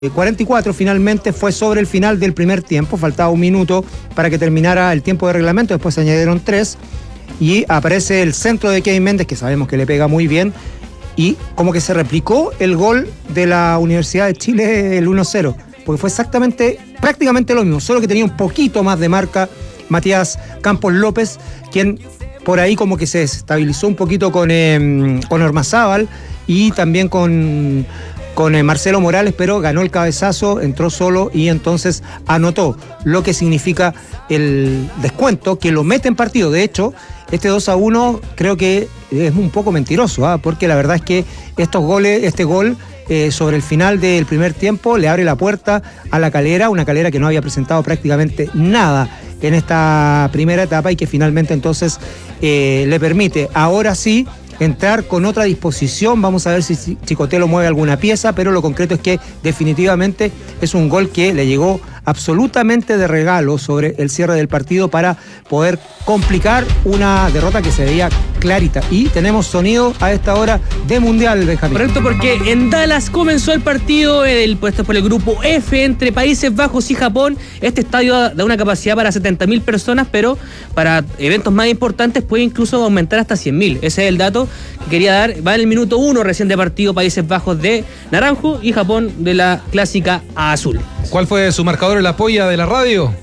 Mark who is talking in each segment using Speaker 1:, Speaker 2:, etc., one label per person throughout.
Speaker 1: 44 finalmente fue sobre el final del primer tiempo, faltaba un minuto para que terminara el tiempo de reglamento, después se añadieron 3 y aparece el centro de Kevin Méndez, que sabemos que le pega muy bien, y como que se replicó el gol de la Universidad de Chile, el 1-0, porque fue prácticamente lo mismo, solo que tenía un poquito más de marca Matías Campos López, quien por ahí como que se desestabilizó un poquito con Ormazábal y también con Marcelo Morales, pero ganó el cabezazo, entró solo y entonces anotó, lo que significa el descuento, que lo mete en partido. De hecho, este 2-1 creo que es un poco mentiroso, porque la verdad es que este gol sobre el final del primer tiempo le abre la puerta a La Calera, una Calera que no había presentado prácticamente nada en esta primera etapa y que finalmente entonces le permite, ahora sí, entrar con otra disposición. Vamos a ver si Chicotelo mueve alguna pieza, pero lo concreto es que definitivamente es un gol que le llegó absolutamente de regalo sobre el cierre del partido para poder complicar una derrota que se veía clarita. Y tenemos sonido a esta hora de Mundial, Benjamín.
Speaker 2: Correcto, porque en Dallas comenzó el partido puesto por el grupo F entre Países Bajos y Japón. Este estadio da una capacidad para 70.000 personas, pero para eventos más importantes puede incluso aumentar hasta 100.000. Ese es el dato que quería dar. Va en el minuto 1 recién de partido, Países Bajos de naranjo y Japón de la clásica azul.
Speaker 3: ¿Cuál fue su marcador en la polla de la radio?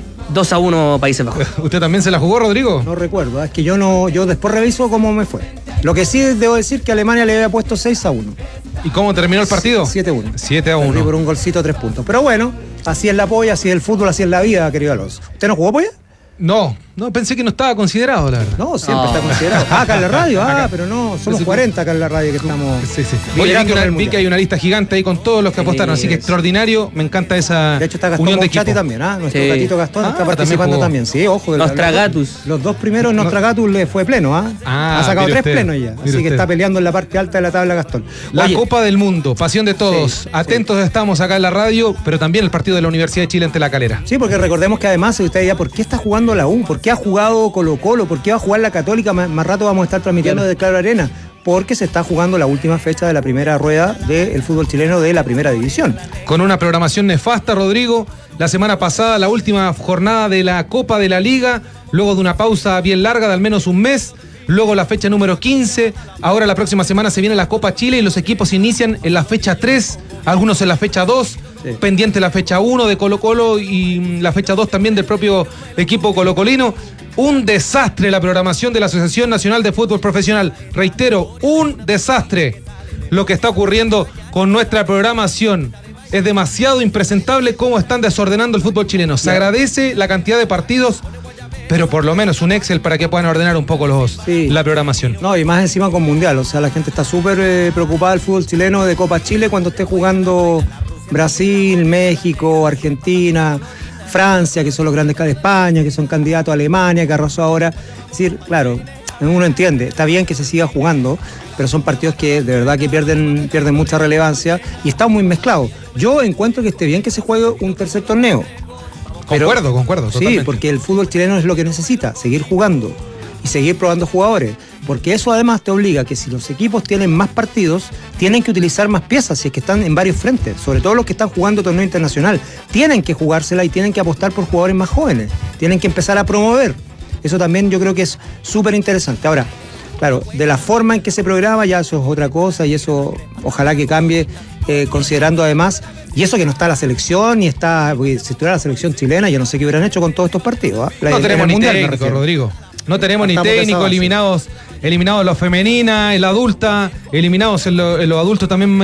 Speaker 2: 2-1 Países Bajos.
Speaker 3: ¿Usted también se la jugó, Rodrigo?
Speaker 1: No recuerdo, es que yo después reviso cómo me fue. Lo que sí debo decir que Alemania le había puesto 6-1.
Speaker 3: ¿Y cómo terminó el partido?
Speaker 1: 7-1.
Speaker 3: 7-1.
Speaker 1: Perdí por un golcito, 3 puntos. Pero bueno, así es la polla, así es el fútbol, así es la vida, querido Alonso. ¿Usted no jugó polla?
Speaker 3: No, pensé que no estaba considerado, la verdad.
Speaker 1: No, siempre está considerado. Acá en la radio, pero no, somos 40 acá en la radio que estamos.
Speaker 3: Sí. Oye, vi que hay una lista gigante ahí con todos los que apostaron, así que extraordinario, me encanta esa
Speaker 1: de hecho está Gastón
Speaker 3: unión de equipo.
Speaker 1: también, nuestro gatito Gastón está participando también. Sí, ojo.
Speaker 2: Nostragatus.
Speaker 1: Los dos primeros Nostragatus le fue pleno, ha sacado 3 plenos ya, así que está peleando en la parte alta de la tabla Gastón.
Speaker 3: La Copa del Mundo, pasión de todos. Atentos estamos acá en la radio, pero también el partido de la Universidad de Chile ante La Calera.
Speaker 1: Sí, porque recordemos que además usted dirá, ¿por qué está jugando la U? ¿Por qué ha jugado Colo-Colo? ¿Por qué va a jugar la Católica? Más rato vamos a estar transmitiendo de Claro Arena, porque se está jugando la última fecha de la primera rueda del fútbol chileno de la primera división.
Speaker 3: Con una programación nefasta, Rodrigo. La semana pasada, la última jornada de la Copa de la Liga, luego de una pausa bien larga de al menos un mes. Luego la fecha número 15, ahora la próxima semana se viene la Copa Chile y los equipos inician en la fecha 3, algunos en la fecha 2, pendiente la fecha 1 de Colo-Colo y la fecha 2 también del propio equipo colocolino. Un desastre la programación de la Asociación Nacional de Fútbol Profesional. Reitero, un desastre lo que está ocurriendo con nuestra programación. Es demasiado impresentable cómo están desordenando el fútbol chileno. Se agradece la cantidad de partidos, pero por lo menos un Excel para que puedan ordenar un poco la programación.
Speaker 1: No, y más encima con Mundial, o sea, la gente está súper preocupada del fútbol chileno de Copa Chile cuando esté jugando Brasil, México, Argentina, Francia, que son los grandes de España, que son candidatos a Alemania, que arrasó ahora. Es decir, claro, uno entiende, está bien que se siga jugando, pero son partidos que de verdad que pierden mucha relevancia y están muy mezclados. Yo encuentro que esté bien que se juegue un tercer torneo.
Speaker 3: Concuerdo, totalmente.
Speaker 1: Sí, porque el fútbol chileno es lo que necesita, seguir jugando y seguir probando jugadores, porque eso además te obliga a que si los equipos tienen más partidos, tienen que utilizar más piezas, si es que están en varios frentes, sobre todo los que están jugando torneo internacional, tienen que jugársela y tienen que apostar por jugadores más jóvenes, tienen que empezar a promover. Eso también yo creo que es súper interesante. Ahora, claro, de la forma en que se programa ya eso es otra cosa y eso ojalá que cambie, considerando además, y eso que no está la selección, ni está, porque si estuviera la selección chilena, yo no sé qué hubieran hecho con todos estos partidos.
Speaker 3: No tenemos ni técnico, Rodrigo. No tenemos ni técnico, eliminados los femeninas, en la adulta, eliminados en los adultos también,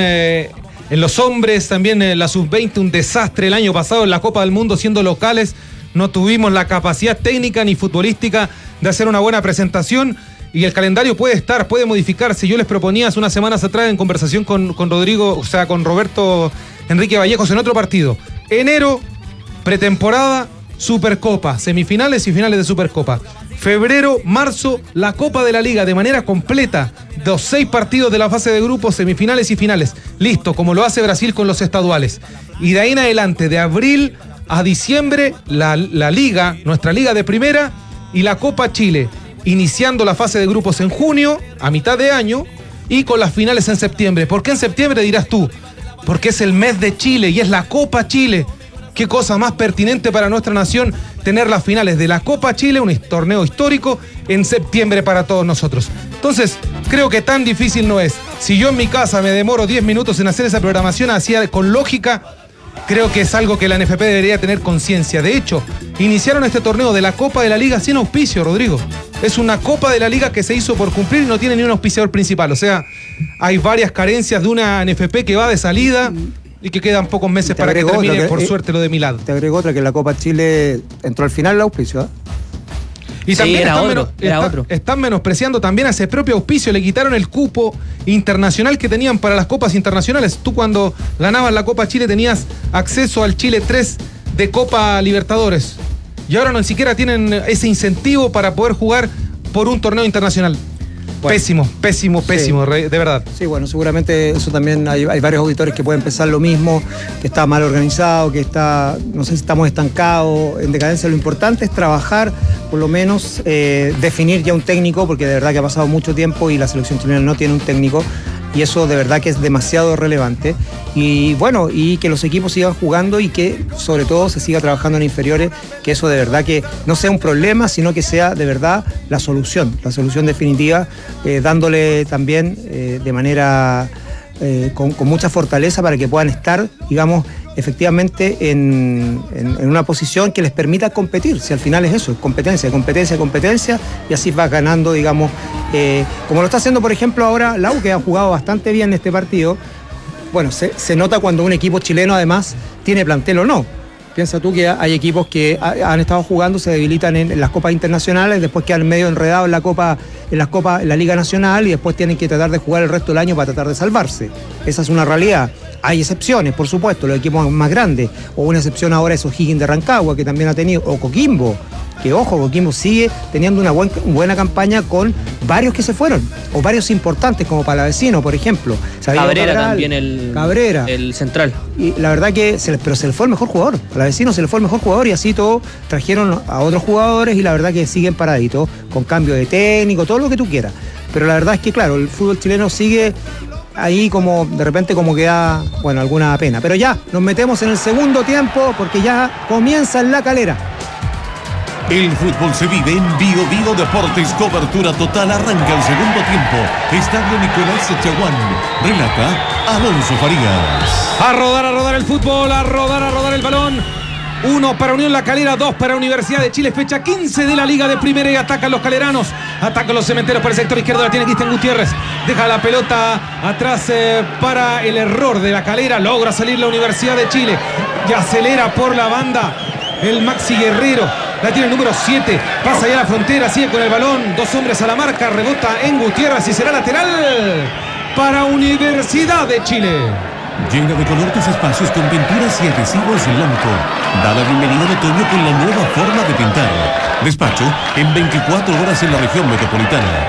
Speaker 3: en los hombres, también en la sub-20, un desastre el año pasado en la Copa del Mundo siendo locales. No tuvimos la capacidad técnica ni futbolística de hacer una buena presentación. Y el calendario puede modificarse. Yo les proponía hace unas semanas atrás en conversación con Rodrigo, o sea, con Roberto Enrique Vallejos en otro partido. Enero, pretemporada, Supercopa, semifinales y finales de Supercopa. Febrero, marzo, la Copa de la Liga de manera completa. Los 6 partidos de la fase de grupos, semifinales y finales. Listo, como lo hace Brasil con los estaduales. Y de ahí en adelante, de abril a diciembre, la Liga, nuestra Liga de Primera y la Copa Chile. Iniciando la fase de grupos en junio, a mitad de año, y con las finales en septiembre. ¿Por qué en septiembre, dirás tú? porque es el mes de Chile y es la Copa Chile. Qué cosa más pertinente para nuestra nación tener las finales de la Copa Chile, un torneo histórico, en septiembre para todos nosotros. Entonces, creo que tan difícil no es. Si yo en mi casa me demoro 10 minutos en hacer esa programación así con lógica, creo que es algo que la NFP debería tener conciencia. De hecho, iniciaron este torneo de la Copa de la Liga sin auspicio, Rodrigo. Es una Copa de la Liga que se hizo por cumplir y no tiene ni un auspiciador principal. O sea, hay varias carencias de una NFP que va de salida y que quedan pocos meses para que termine, por suerte, lo de Milad.
Speaker 1: Te agrego otra, que la Copa Chile entró al final el auspicio, ¿eh?
Speaker 3: Y también están menospreciando también a ese propio auspicio. Le quitaron el cupo internacional que tenían para las copas internacionales. Tú cuando ganabas la Copa Chile tenías acceso al Chile 3 de Copa Libertadores. Y ahora ni siquiera tienen ese incentivo para poder jugar por un torneo internacional. Bueno, pésimo, sí. De verdad.
Speaker 1: Sí, bueno, seguramente eso también hay varios auditores que pueden pensar lo mismo, que está mal organizado, que está, no sé si estamos estancados, en decadencia. Lo importante es trabajar, por lo menos definir ya un técnico, porque de verdad que ha pasado mucho tiempo y la selección chilena no tiene un técnico, y eso de verdad que es demasiado relevante. Y bueno, y que los equipos sigan jugando y que sobre todo se siga trabajando en inferiores, que eso de verdad que no sea un problema, sino que sea de verdad la solución definitiva, dándole también de manera con mucha fortaleza para que puedan estar, digamos, efectivamente en una posición que les permita competir. Si al final es eso, es competencia, y así va ganando, digamos, como lo está haciendo, por ejemplo, ahora la U, que ha jugado bastante bien este partido. Bueno, se nota cuando un equipo chileno además tiene plantel o no. Piensa tú que hay equipos que han estado jugando, se debilitan en las copas internacionales, después quedan medio enredados en la Liga Nacional y después tienen que tratar de jugar el resto del año para tratar de salvarse. Esa es una realidad. Hay excepciones, por supuesto, los equipos más grandes, o una excepción ahora es O'Higgins de Rancagua, que también ha tenido, o Coquimbo, que ojo, Coquimbo sigue teniendo una buena campaña con varios que se fueron, o varios importantes, como Palavecino, por ejemplo.
Speaker 2: Cabrera también, el central.
Speaker 1: Y la verdad que pero se le fue el mejor jugador. Palavecino se le fue el mejor jugador y así todo trajeron a otros jugadores y la verdad que siguen paraditos, con cambio de técnico, todo lo que tú quieras. Pero la verdad es que, claro, el fútbol chileno sigue ahí como, de repente como que da, bueno, alguna pena. Pero ya, nos metemos en el segundo tiempo porque ya comienza en La Calera.
Speaker 4: El fútbol se vive en Bio Bio Deportes, cobertura total, arranca el segundo tiempo. Estadio Nicolás Echaguán, relata Alonso Farías.
Speaker 3: A rodar el fútbol, a rodar el balón. 1 para Unión La Calera, 2 para Universidad de Chile, fecha 15 de la Liga de Primera y atacan los caleranos, atacan los cementeros por el sector izquierdo, la tiene Cristian Gutiérrez, deja la pelota atrás para el error de La Calera, logra salir la Universidad de Chile y acelera por la banda el Maxi Guerrero, la tiene el número 7, pasa ya la frontera, sigue con el balón, 2 hombres a la marca, rebota en Gutiérrez y será lateral para Universidad de Chile.
Speaker 4: Llena de color tus espacios con pinturas y adhesivos blanco. Da la bienvenida de otoño con la nueva forma de pintar. Despacho en 24 horas en la región metropolitana.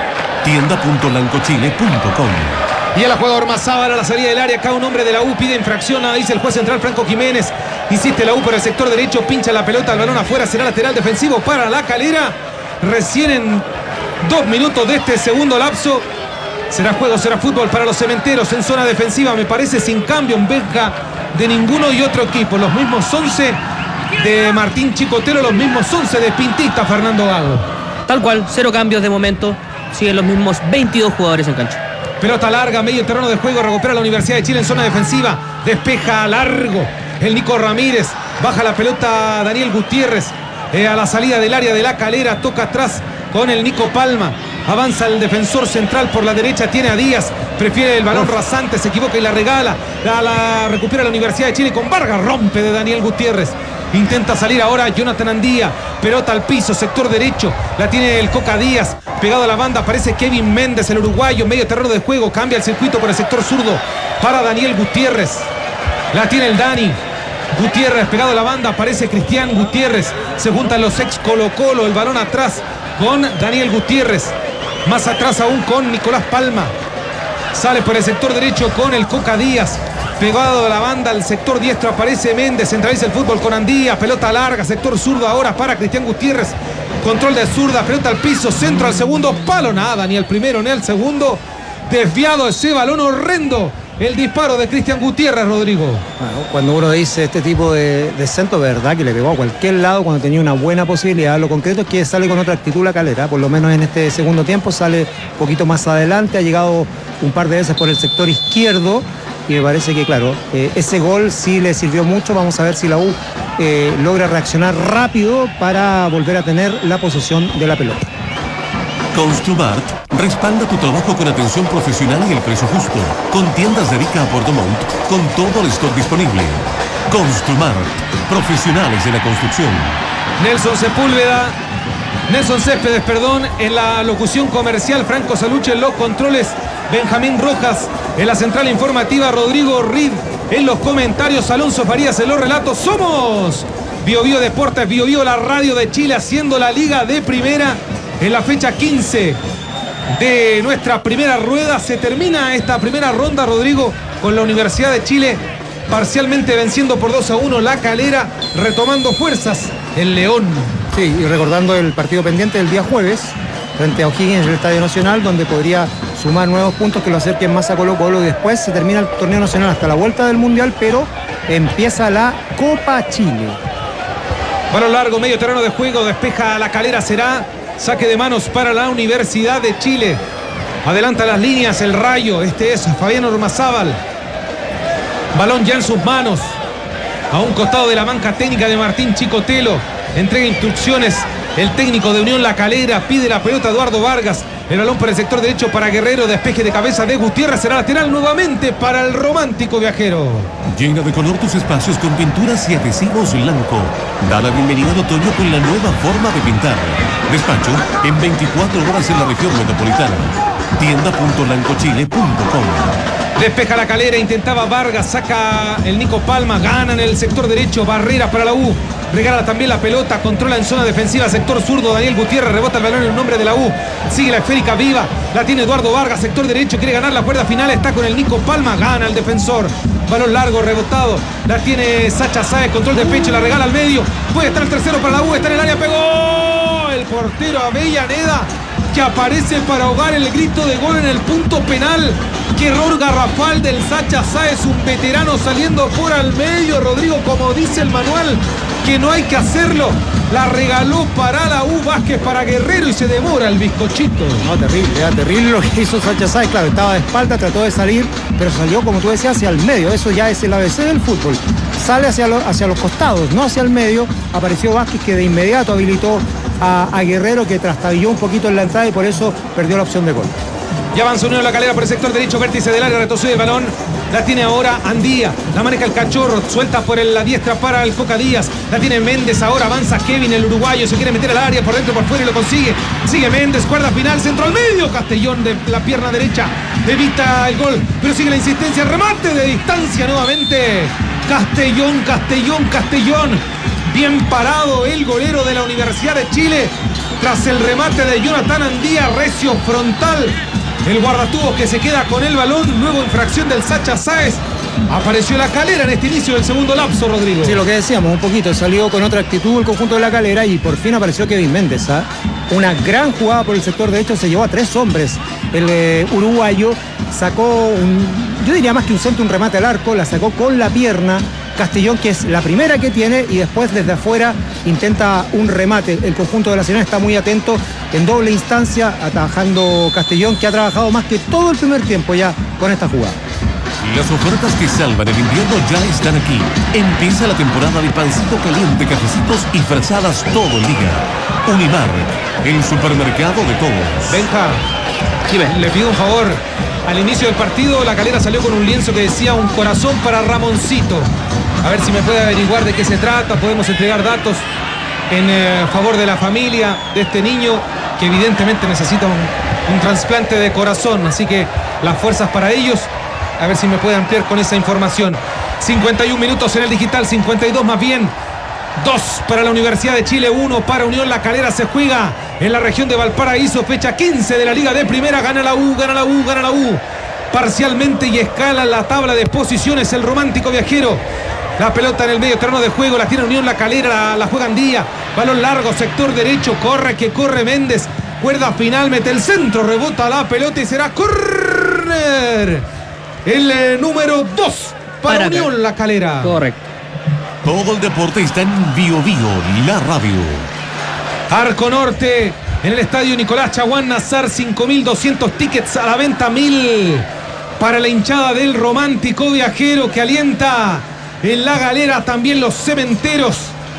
Speaker 4: Tienda.lancochile.com.
Speaker 3: Y el jugador Mazábal a la salida del área. Acá un hombre de la U pide infracción, dice el juez central Franco Jiménez. Insiste la U por el sector derecho, pincha la pelota, el balón afuera, será lateral defensivo para La Calera. Recién en 2 minutos de este segundo lapso. Será juego, será fútbol para los cementeros en zona defensiva, me parece, sin cambio en beca de ninguno y otro equipo. Los mismos 11 de Martín Chicotero, los mismos 11 de Pintista Fernando Gago.
Speaker 2: Tal cual, 0 cambios de momento. Siguen los mismos 22 jugadores en cancha.
Speaker 3: Pelota larga, medio terreno de juego, recupera la Universidad de Chile en zona defensiva. Despeja largo el Nico Ramírez. Baja la pelota Daniel Gutiérrez a la salida del área de La Calera. Toca atrás con el Nico Palma. Avanza el defensor central por la derecha, tiene a Díaz, prefiere el balón rasante, se equivoca y la regala, la recupera la Universidad de Chile con Vargas, rompe de Daniel Gutiérrez, intenta salir ahora Jonathan Andía, pelota al piso, sector derecho, la tiene el Coca Díaz, pegado a la banda, aparece Kevin Méndez, el uruguayo, medio terreno de juego, cambia el circuito por el sector zurdo, para Daniel Gutiérrez, la tiene el Dani, Gutiérrez pegado a la banda, aparece Cristian Gutiérrez, se juntan los ex Colo-Colo, el balón atrás con Daniel Gutiérrez. Más atrás aún con Nicolás Palma. Sale por el sector derecho con el Coca Díaz. Pegado a la banda al sector diestro aparece Méndez. Centraliza el fútbol con Andía. Pelota larga. Sector zurdo ahora para Cristian Gutiérrez. Control de zurda. Pelota al piso. Centro al segundo palo. Nada. Ni el primero ni el segundo. Desviado ese balón horrendo el disparo de Cristian Gutiérrez, Rodrigo.
Speaker 1: Bueno, cuando uno dice este tipo de centro, verdad que le pegó a cualquier lado cuando tenía una buena posibilidad. Lo concreto es que sale con otra actitud la Calera, por lo menos en este segundo tiempo sale un poquito más adelante, ha llegado un par de veces por el sector izquierdo y me parece que, claro, ese gol sí le sirvió mucho. Vamos a ver si la U logra reaccionar rápido para volver a tener la posesión de la pelota.
Speaker 4: Construmart respalda tu trabajo con atención profesional y el precio justo. Con tiendas de Arica a Puerto Montt, con todo el stock disponible. Construmart, profesionales de la construcción.
Speaker 3: Nelson Céspedes, en la locución comercial, Franco Saluche en los controles, Benjamín Rojas en la central informativa, Rodrigo Reed en los comentarios, Alonso Farías en los relatos. Somos Bio Bio Deportes, Bio Bio, la radio de Chile, haciendo la Liga de Primera. En la fecha 15 de nuestra primera rueda se termina esta primera ronda, Rodrigo, con la Universidad de Chile parcialmente venciendo por 2-1 la Calera, retomando fuerzas el León.
Speaker 1: Sí, y recordando el partido pendiente del día jueves frente a O'Higgins en el Estadio Nacional, donde podría sumar nuevos puntos que lo acerquen más a Colo-Colo. Y después se termina el torneo nacional hasta la vuelta del Mundial, pero empieza la Copa Chile.
Speaker 3: Balón largo, medio terreno de juego, despeja la Calera, será saque de manos para la Universidad de Chile. Adelanta las líneas el Rayo. Este es Fabián Ormazábal. Balón ya en sus manos. A un costado de la banca técnica de Martín Chicotelo. Entrega instrucciones el técnico de Unión La Calera. Pide la pelota Eduardo Vargas. El balón por el sector derecho para Guerrero. Despeje de cabeza de Gutiérrez. Será lateral nuevamente para el romántico viajero.
Speaker 4: Llena de color tus espacios con pinturas y adhesivos Blanco. Da la bienvenida al otoño con la nueva forma de pintar. Despacho en 24 horas en la región metropolitana. Tienda.blancochile.com.
Speaker 3: Despeja la Calera, intentaba Vargas, saca el Nico Palma, gana en el sector derecho, barrera para la U. Regala también la pelota, controla en zona defensiva, sector zurdo, Daniel Gutiérrez, rebota el balón en nombre de la U. Sigue la esférica viva, la tiene Eduardo Vargas, sector derecho, quiere ganar la cuerda final, está con el Nico Palma, gana el defensor. Balón largo, rebotado, la tiene Sacha Sáez, control de pecho, la regala al medio. Puede estar el tercero para la U, está en el área, pegó el portero Avellaneda, que aparece para ahogar el grito de gol en el punto penal. Qué error garrafal del Sacha Sáez, un veterano saliendo por al medio, Rodrigo, como dice el manual, que no hay que hacerlo. La regaló para la U, Vázquez para Guerrero y se demora el bizcochito.
Speaker 1: No, terrible, era terrible lo que hizo Sacha Sáez. Claro, estaba de espalda, trató de salir, pero salió, como tú decías, hacia el medio. Eso ya es el ABC del fútbol. Sale hacia los costados, no hacia el medio. Apareció Vázquez, que de inmediato habilitó a Guerrero, que trastabilló un poquito en la entrada y por eso perdió la opción de gol.
Speaker 3: Ya avanza Unión La Calera por el sector derecho, vértice del área, retrocede el balón. La tiene ahora Andía, la maneja el Cachorro, suelta por la diestra para el Coca Díaz. La tiene Méndez, ahora avanza Kevin, el uruguayo, se quiere meter al área por dentro, por fuera y lo consigue. Sigue Méndez, cuerda final, centro al medio. Castellón de la pierna derecha evita el gol, pero sigue la insistencia, remate de distancia nuevamente. Castellón. Bien parado el golero de la Universidad de Chile tras el remate de Jonathan Andía, recio frontal. El guardatubos que se queda con el balón, luego infracción del Sacha Sáez. Apareció La Calera en este inicio del segundo lapso, Rodrigo.
Speaker 1: Sí, lo que decíamos, un poquito, salió con otra actitud el conjunto de La Calera y por fin apareció Kevin Méndez. Una gran jugada por el sector derecho, se llevó a 3 hombres. El uruguayo sacó yo diría más que un centro, un remate al arco, la sacó con la pierna. Castellón, que es la primera que tiene, y después desde afuera intenta un remate. El conjunto de la Serena está muy atento en doble instancia, atajando Castellón, que ha trabajado más que todo el primer tiempo ya con esta jugada.
Speaker 4: Las ofertas que salvan el invierno ya están aquí. Empieza la temporada de pancito caliente, cafecitos y frazadas todo el día. Unimar, el supermercado de todos.
Speaker 3: Benja, le pido un favor. Al inicio del partido, La Calera salió con un lienzo que decía un corazón para Ramoncito. A ver si me puede averiguar de qué se trata. Podemos entregar datos en favor de la familia de este niño que evidentemente necesita un trasplante de corazón. Así que las fuerzas para ellos. A ver si me puede ampliar con esa información. 51 minutos en el digital, 52 más bien. 2 para la Universidad de Chile, 1 para Unión La Calera. Se juega en la región de Valparaíso, fecha 15 de la Liga de Primera. Gana la U. Parcialmente y escala la tabla de posiciones el romántico viajero. La pelota en el medio terreno de juego, la tiene Unión La Calera, la juega Andía. Balón largo, sector derecho, corre Méndez. Cuerda final, mete el centro, rebota la pelota y será córner el número 2 para Unión La Calera.
Speaker 2: Correcto.
Speaker 4: Todo el deporte está en Bio Bio, la radio.
Speaker 3: Arco Norte, en el estadio Nicolás Chaguán Nazar, 5.200 tickets a la venta, 1.000 para la hinchada del Romántico Viajero que alienta en La Galera, también los cementeros.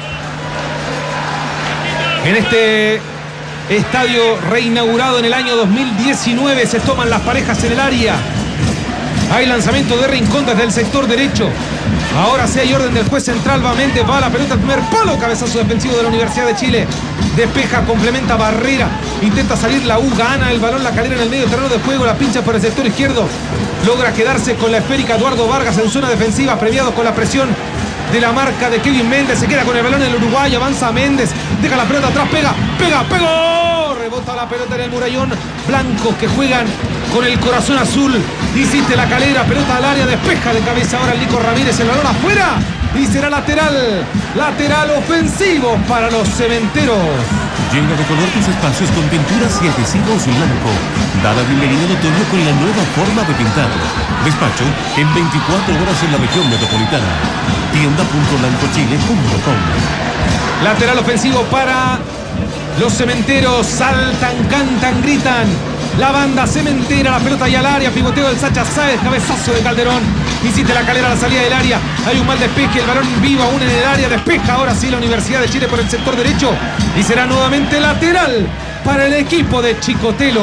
Speaker 3: En este estadio reinaugurado en el año 2019 se toman las parejas en el área. Hay lanzamiento de Rincón desde el sector derecho. Ahora sí hay orden del juez central. Va Méndez, va la pelota al primer palo. Cabezazo defensivo de la Universidad de Chile. Despeja, complementa Barrera. Intenta salir la U, gana el balón La Calera en el medio terreno de juego. La pincha por el sector izquierdo. Logra quedarse con la esférica Eduardo Vargas en zona defensiva. Premiado con la presión de la marca de Kevin Méndez. Se queda con el balón el Uruguay. Avanza Méndez. Deja la pelota atrás. Pegó. Rebota la pelota en el murallón. Blancos que juegan con el corazón azul. Insiste La Calera. Pelota al área. Despeja de cabeza ahora el Nico Ramírez. El balón afuera. Y será lateral ofensivo para los cementeros.
Speaker 4: Llena de color tus espacios con pinturas y adhesivos blanco. Da la bienvenida al otoño con la nueva forma de pintar. Despacho en 24 horas en la región metropolitana. Tienda.blancochile.com.
Speaker 3: Lateral ofensivo para los cementeros. Saltan, cantan, gritan. La banda cementera, la pelota y al área. Pivoteo del Sacha Sáez, cabezazo de Calderón. Insiste La Calera a la salida del área. Hay un mal despeje, el balón vivo aún en el área. Despeja ahora sí la Universidad de Chile por el sector derecho. Y será nuevamente lateral para el equipo de Chicotelo.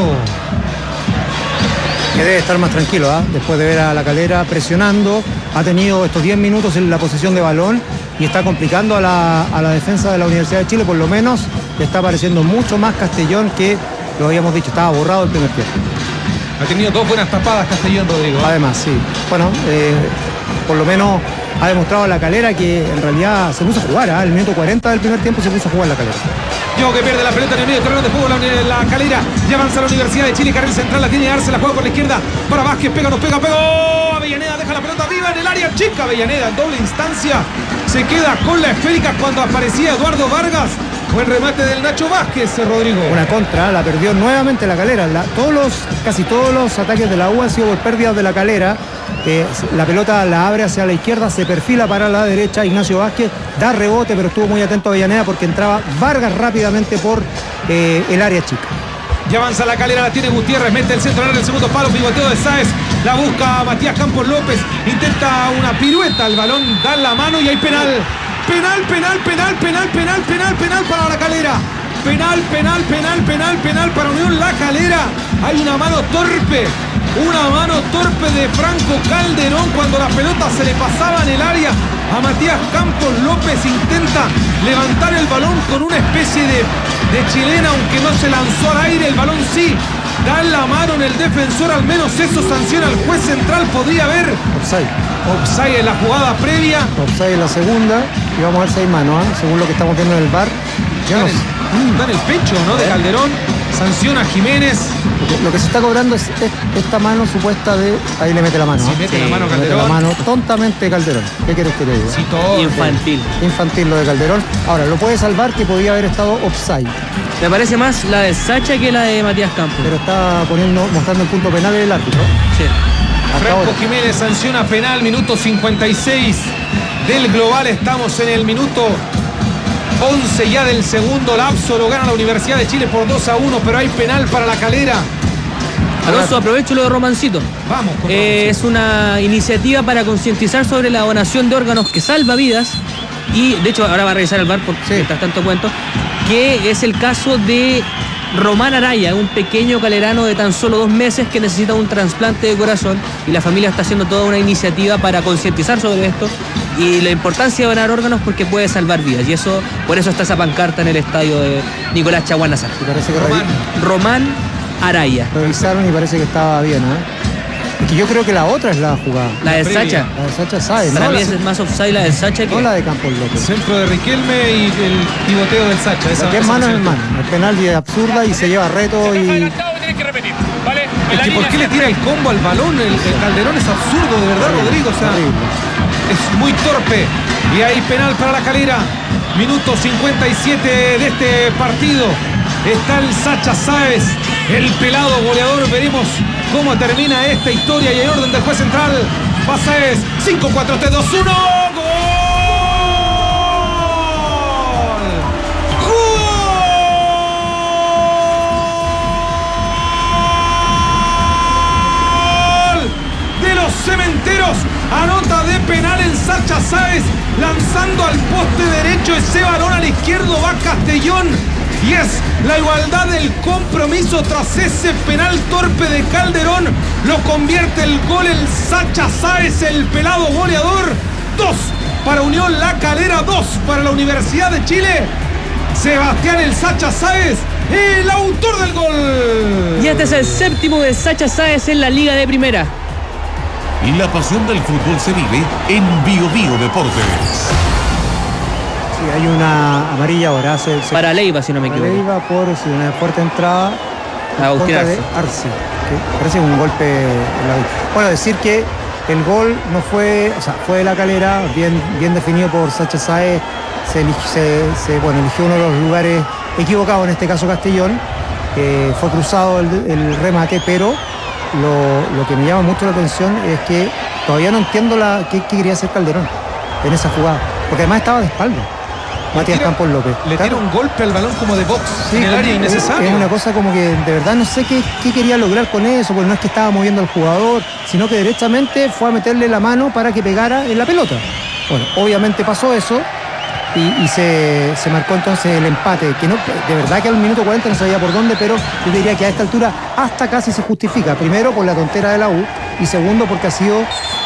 Speaker 1: Que debe estar más tranquilo, después de ver a La Calera presionando. Ha tenido estos 10 minutos en la posesión de balón y está complicando a la defensa de la Universidad de Chile. Por lo menos le está apareciendo mucho más Castellón, que lo habíamos dicho, estaba borrado el primer tiempo.
Speaker 3: Ha tenido 2 buenas tapadas Castellón, Rodrigo.
Speaker 1: Además, sí. Bueno, por lo menos ha demostrado a La Calera que en realidad se puso a jugar. El minuto 40 del primer tiempo se puso a jugar La Calera.
Speaker 3: Diego que pierde la pelota en el medio terreno de juego. La Calera ya avanza la Universidad de Chile. Carril central la tiene Arce, la juega por la izquierda para Vázquez. Pegó. Avellaneda deja la pelota viva en el área chica. Avellaneda en doble instancia se queda con la esférica cuando aparecía Eduardo Vargas. Buen remate del Nacho Vázquez, Rodrigo.
Speaker 1: Una contra, la perdió nuevamente La Calera. Casi todos los ataques de la U han sido por pérdidas de La Calera. La pelota la abre hacia la izquierda, se perfila para la derecha. Ignacio Vázquez da rebote, pero estuvo muy atento a Avellaneda porque entraba Vargas rápidamente por el área chica.
Speaker 3: Ya avanza La Calera, la tiene Gutiérrez, mete el centro en el segundo palo, pivoteo de Sáez, la busca Matías Campos López, intenta una pirueta, el balón da la mano y hay penal. Penal para La Calera. Penal para Unión La Calera. Hay una mano torpe de Franco Calderón cuando la pelota se le pasaba en el área a Matías Campos López. Intenta levantar el balón con una especie de chilena, aunque no se lanzó al aire. El balón sí da la mano en el defensor, al menos eso sanciona el juez central. Podría haber offside en la jugada previa.
Speaker 1: Offside en la segunda y vamos a ver si hay mano, según lo que estamos viendo en el VAR.
Speaker 3: Da en el pecho, ¿no? De Calderón. Sanciona a Jiménez.
Speaker 1: Lo que se está cobrando es esta mano supuesta de... Ahí le mete la mano.
Speaker 3: Sí, mete la mano Calderón.
Speaker 1: Mete la mano tontamente Calderón. ¿Qué quieres que te diga?
Speaker 3: Sí, todo.
Speaker 2: Infantil
Speaker 1: lo de Calderón. Ahora, lo puede salvar que podía haber estado offside.
Speaker 2: Me parece más la de Sacha que la de Matías Campos.
Speaker 1: Pero está mostrando el punto penal el árbitro.
Speaker 2: Sí.
Speaker 3: Franco Jiménez sanciona penal, minuto 56 del global. Estamos en el minuto 11 ya del segundo lapso. Lo gana la Universidad de Chile por 2-1, pero hay penal para La Calera.
Speaker 2: Alonso, aprovecho lo de Romancito.
Speaker 3: Vamos con
Speaker 2: es una iniciativa para concientizar sobre la donación de órganos que salva vidas. Y de hecho ahora va a revisar el VAR porque mientras tanto cuento que es el caso de Román Araya, un pequeño calerano de tan solo 2 meses que necesita un trasplante de corazón, y la familia está haciendo toda una iniciativa para concientizar sobre esto y la importancia de donar órganos porque puede salvar vidas, y eso, por eso está esa pancarta en el estadio de Nicolás Chaguán Nazar.
Speaker 1: Parece que
Speaker 2: Román Araya.
Speaker 1: Revisaron y parece que estaba bien, Es que yo creo que la otra es la jugada.
Speaker 2: La de Sacha.
Speaker 1: La de Sacha Sáez.
Speaker 2: Para mí es más offside la de Sacha que...
Speaker 1: No la de Campos López.
Speaker 3: Centro de Riquelme y el pivoteo del Sacha.
Speaker 1: Esa mano es mano. El penal es absurda y se lleva reto y...
Speaker 3: Es que ¿por qué le tira el combo al balón? El Calderón es absurdo, de verdad, Rodrigo. O sea, es muy torpe. Y hay penal para La Calera. Minuto 57 de este partido. Está el Sacha Sáez, el pelado goleador. Veremos cómo termina esta historia y el orden del juez central. Pasa es 5, 4, 3, 2, 1. ¡Gol! Cementeros, anota de penal en Sacha Sáez, lanzando al poste derecho ese balón al izquierdo, va Castellón y es la igualdad del compromiso tras ese penal torpe de Calderón. Lo convierte el gol el Sacha Sáez, el pelado goleador. 2 para Unión La Calera, 2 para la Universidad de Chile. Sebastián el Sacha Sáez, el autor del gol.
Speaker 2: Y este es el 7º de Sacha Sáez en la Liga de Primera.
Speaker 4: Y la pasión del fútbol se vive en Bio Bio Deportes.
Speaker 1: Sí, hay una amarilla ahora.
Speaker 2: Para Leiva, si no me equivoco.
Speaker 1: Leiva por una fuerte entrada
Speaker 2: Agustín
Speaker 1: de Arce. Que parece un golpe en la... Bueno, decir que el gol no fue, o sea, fue de La Calera, bien definido por Sacha Sáez. Eligió uno de los lugares equivocados, en este caso Castellón. Fue cruzado el remate, pero lo que me llama mucho la atención es que todavía no entiendo qué quería hacer Calderón en esa jugada, porque además estaba de espalda Matías Campos López.
Speaker 3: Le tira un golpe al balón como de box, sí, en el área innecesario.
Speaker 1: Es una cosa como que de verdad no sé qué quería lograr con eso, porque no es que estaba moviendo al jugador, sino que derechamente fue a meterle la mano para que pegara en la pelota. Bueno, obviamente pasó eso y se marcó entonces el empate, que no, de verdad que al minuto 40 no sabía por dónde, pero yo diría que a esta altura hasta casi se justifica. Primero por la tontera de la U y segundo porque ha sido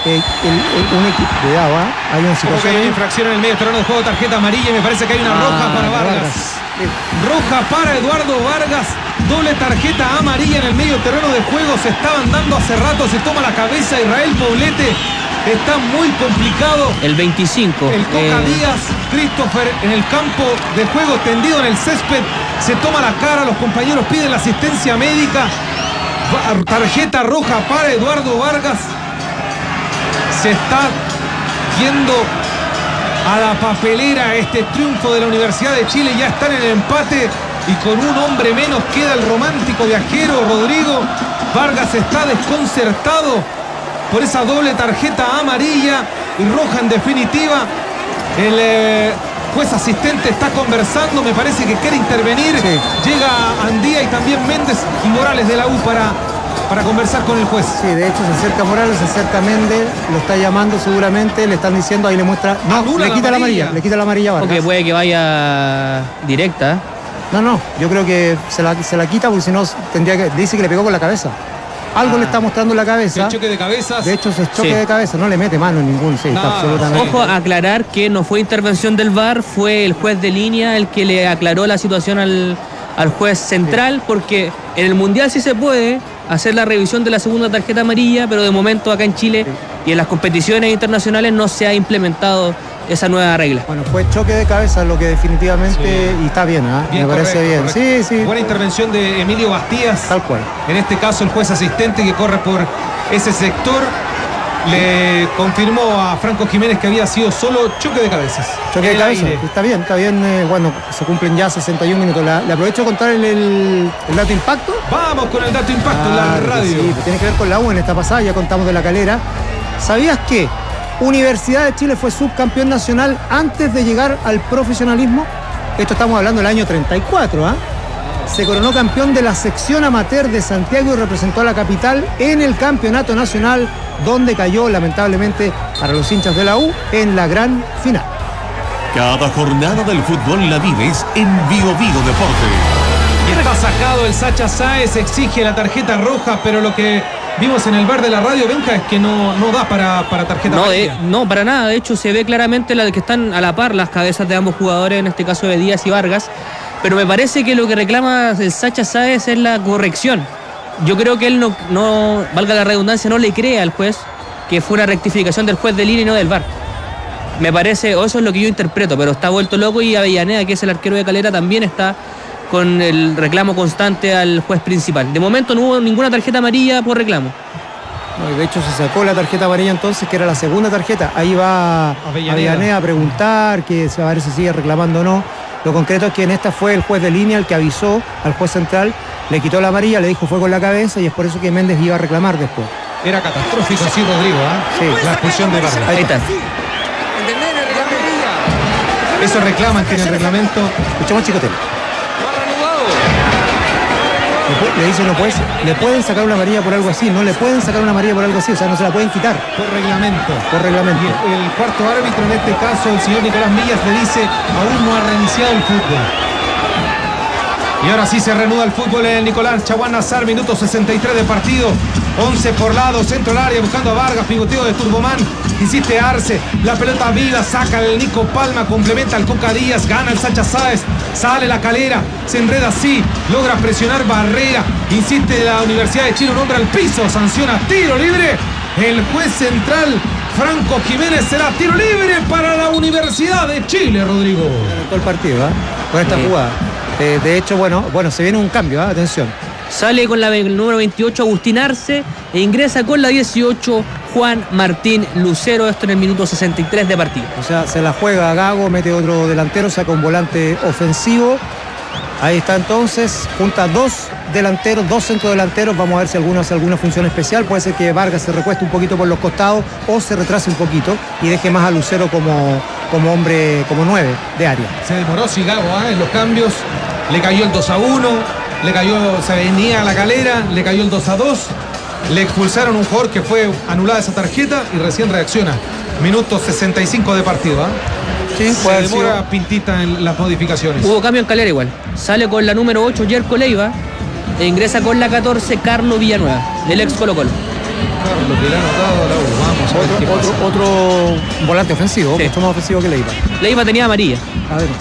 Speaker 1: un equipo. Cuidado, hay una situación.
Speaker 3: Hay una infracción en el medio terreno de juego, tarjeta amarilla, y me parece que hay una roja para Vargas. Roja para Eduardo Vargas, doble tarjeta amarilla en el medio terreno de juego. Se estaban dando hace rato, se toma la cabeza Israel Poblete. Está muy complicado.
Speaker 2: El 25.
Speaker 3: El Coca Díaz, Christopher, en el campo de juego, tendido en el césped, se toma la cara, los compañeros piden la asistencia médica. Tarjeta roja para Eduardo Vargas. Se está yendo a la papelera este triunfo de la Universidad de Chile. Ya están en el empate y con un hombre menos queda el romántico viajero Rodrigo. Vargas está desconcertado por esa doble tarjeta amarilla y roja en definitiva. El juez asistente está conversando, me parece que quiere intervenir. Sí. Llega Andía y también Méndez y Morales de la U para conversar con el juez.
Speaker 1: Sí, de hecho se acerca Morales, se acerca Méndez, lo está llamando seguramente, le están diciendo, ahí le muestra... No, le quita la amarilla a Vargas.
Speaker 2: Porque puede que vaya directa.
Speaker 1: No, yo creo que se la quita porque si no tendría que... Dice que le pegó con la cabeza. Algo le está mostrando en la cabeza.
Speaker 3: El choque de cabezas.
Speaker 1: De hecho, ese choque de cabeza no le mete mano en ningún. Sí, está absolutamente.
Speaker 2: Ojo, aclarar que no fue intervención del VAR, fue el juez de línea el que le aclaró la situación al juez central, porque en el Mundial sí se puede hacer la revisión de la segunda tarjeta amarilla, pero de momento acá en Chile y en las competiciones internacionales no se ha implementado esa nueva regla.
Speaker 1: Bueno, fue choque de cabeza lo que definitivamente... Y está bien, me parece bien.
Speaker 3: Correcto.
Speaker 1: Sí.
Speaker 3: Buena intervención de Emilio Bastías.
Speaker 1: Tal cual.
Speaker 3: En este caso el juez asistente que corre por ese sector le confirmó a Franco Jiménez que había sido solo choque de cabezas.
Speaker 1: Choque de cabeza, está bien. Bueno, se cumplen ya 61 minutos. Le aprovecho a contar el dato impacto.
Speaker 3: Vamos con el dato impacto en la radio.
Speaker 1: Sí, tiene que ver con la U en esta pasada, ya contamos de La Calera. ¿Sabías que Universidad de Chile fue subcampeón nacional antes de llegar al profesionalismo? Esto estamos hablando del año 34, Se coronó campeón de la sección amateur de Santiago y representó a la capital en el campeonato nacional, donde cayó lamentablemente para los hinchas de la U en la gran final.
Speaker 4: Cada jornada del fútbol la vives en Bio Bio Deportes.
Speaker 3: Y está sacado el Sacha Sáez, exige la tarjeta roja, pero lo que vimos en el bar de la radio, Benja, es que no da para tarjeta amarilla.
Speaker 2: No, para nada. De hecho, se ve claramente la de que están a la par las cabezas de ambos jugadores, en este caso de Díaz y Vargas. Pero me parece que lo que reclama el Sacha Sáez es la corrección. Yo creo que él no, valga la redundancia, no le cree al juez que fue una rectificación del juez de línea y no del VAR. Me parece, o eso es lo que yo interpreto, pero está vuelto loco y Avellaneda, que es el arquero de Calera, también está con el reclamo constante al juez principal. De momento no hubo ninguna tarjeta amarilla por reclamo.
Speaker 1: No, de hecho se sacó la tarjeta amarilla entonces, que era la segunda tarjeta. Ahí va Avellaneda a preguntar que a ver si sigue reclamando o no. Lo concreto es que en esta fue el juez de línea el que avisó al juez central le quitó la amarilla, le dijo fue con la cabeza y es por eso que Méndez iba a reclamar después.
Speaker 3: Era catastrófico, sí, Rodrigo,
Speaker 1: Sí.
Speaker 3: La expulsión de Vargas.
Speaker 2: Ahí está.
Speaker 3: Eso reclaman que en el reglamento.
Speaker 1: Escuchamos a Chicotel. Le dice, no puedes, le pueden sacar una amarilla por algo así, no le pueden sacar una amarilla por algo así, o sea, no se la pueden quitar.
Speaker 3: Por reglamento.
Speaker 1: Por reglamento.
Speaker 3: Y el cuarto árbitro, en este caso, el señor Nicolás Millas, le dice, aún no ha reiniciado el fútbol. Y ahora sí se reanuda el fútbol en el Nicolás Chaguán Nazar, minuto 63 de partido. 11 por lado, centro al área, buscando a Vargas, pivoteo de Turbomán. Insiste Arce, la pelota viva, saca el Nico Palma, complementa al Coca Díaz, gana el Sacha Sáez, sale la Calera, se enreda así, logra presionar Barrera, insiste la Universidad de Chile, nombra al piso, sanciona tiro libre. El juez central, Franco Jiménez, será tiro libre para la Universidad de Chile, Rodrigo.
Speaker 1: Todo el partido, con esta jugada. De hecho, bueno, se viene un cambio, atención.
Speaker 2: Sale con el número 28 Agustín Arce e ingresa con la 18 Juan Martín Lucero, esto en el minuto 63 de partido.
Speaker 1: O sea, se la juega Gago, mete otro delantero, saca un volante ofensivo. Ahí está entonces, junta dos delanteros, dos centrodelanteros. Vamos a ver si alguno hace alguna función especial. Puede ser que Vargas se recueste un poquito por los costados o se retrase un poquito y deje más a Lucero como hombre, como 9 de área.
Speaker 3: Se demoró Gago en los cambios, le cayó el 2-1, se venía a la Calera, le cayó el 2-2, le expulsaron un jugador que fue anulada esa tarjeta y recién reacciona. Minuto 65 de partido.
Speaker 1: Sí,
Speaker 3: se demora Pintita en las modificaciones.
Speaker 2: Hubo cambio en Calera igual. Sale con la número 8 Yerko Leiva e ingresa con la 14 Carlos Villanueva, el ex Colo Colo.
Speaker 3: Carlos que le ha anotado a la U. Vamos a ver
Speaker 1: otro volante ofensivo, mucho más ofensivo que Leiva.
Speaker 2: Leiva tenía amarilla.
Speaker 1: Además.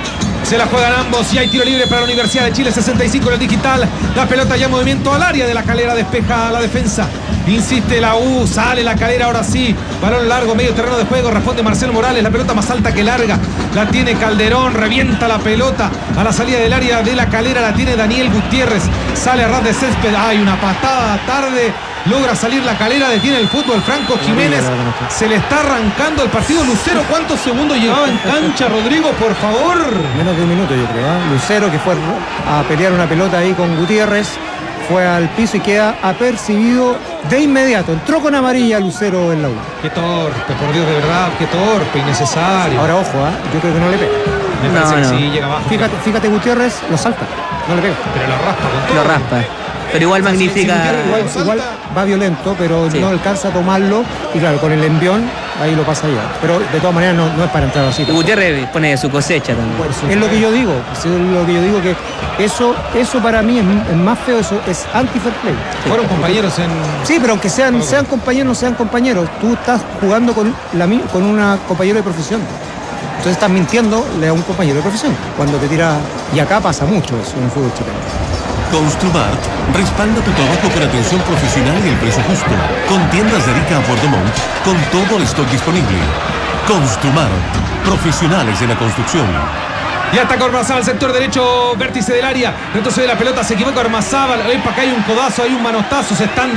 Speaker 3: Se la juegan ambos y hay tiro libre para la Universidad de Chile, 65 en el digital. La pelota ya en movimiento al área de la Calera, despeja a la defensa. Insiste la U, sale la Calera ahora sí. Balón largo, medio terreno de juego, responde Marcelo Morales. La pelota más alta que larga, la tiene Calderón, revienta la pelota a la salida del área de la Calera, la tiene Daniel Gutiérrez. Sale a ras de césped, hay una patada tarde. Logra salir la Calera, detiene el fútbol Franco Jiménez. Se le está arrancando el partido. Lucero, ¿cuántos segundos llevaba en cancha, Rodrigo, por favor?
Speaker 1: Menos de un minuto, yo creo. Lucero, que fue a pelear una pelota ahí con Gutiérrez, fue al piso y queda apercibido de inmediato. Entró con amarilla Lucero en la U.
Speaker 3: Qué torpe, por Dios, de verdad, qué torpe, innecesario.
Speaker 1: Ahora, ojo, yo creo que no le pega.
Speaker 3: Me parece que sí, llega abajo.
Speaker 1: Fíjate, Gutiérrez lo salta, no le pega.
Speaker 3: Pero lo raspa con todo.
Speaker 2: Lo raspa. Pero igual magnifica.
Speaker 1: Igual va violento, pero no alcanza a tomarlo. Y claro, con el envión, ahí lo pasa ya. Pero de todas maneras no es para entrar así.
Speaker 2: Y Gutiérrez pone su cosecha también.
Speaker 1: Es lo que yo digo. Que eso para mí es más feo, eso es anti-fair play.
Speaker 3: Fueron compañeros en.
Speaker 1: Sí, pero aunque sean compañeros, no sean compañeros. Tú estás jugando con una compañero de profesión. Entonces estás mintiéndole a un compañero de profesión. Cuando te tira. Y acá pasa mucho eso en el fútbol chileno.
Speaker 4: Construmart respalda tu trabajo con atención profesional y el precio justo. Con tiendas de Arica a Puerto Montt, con todo el stock disponible. Construmart, profesionales en la construcción.
Speaker 3: Y ataca Ormazábal, sector derecho, vértice del área. Retrocede la pelota, se equivoca Ormazábal. Para acá hay un codazo, hay un manotazo. Se están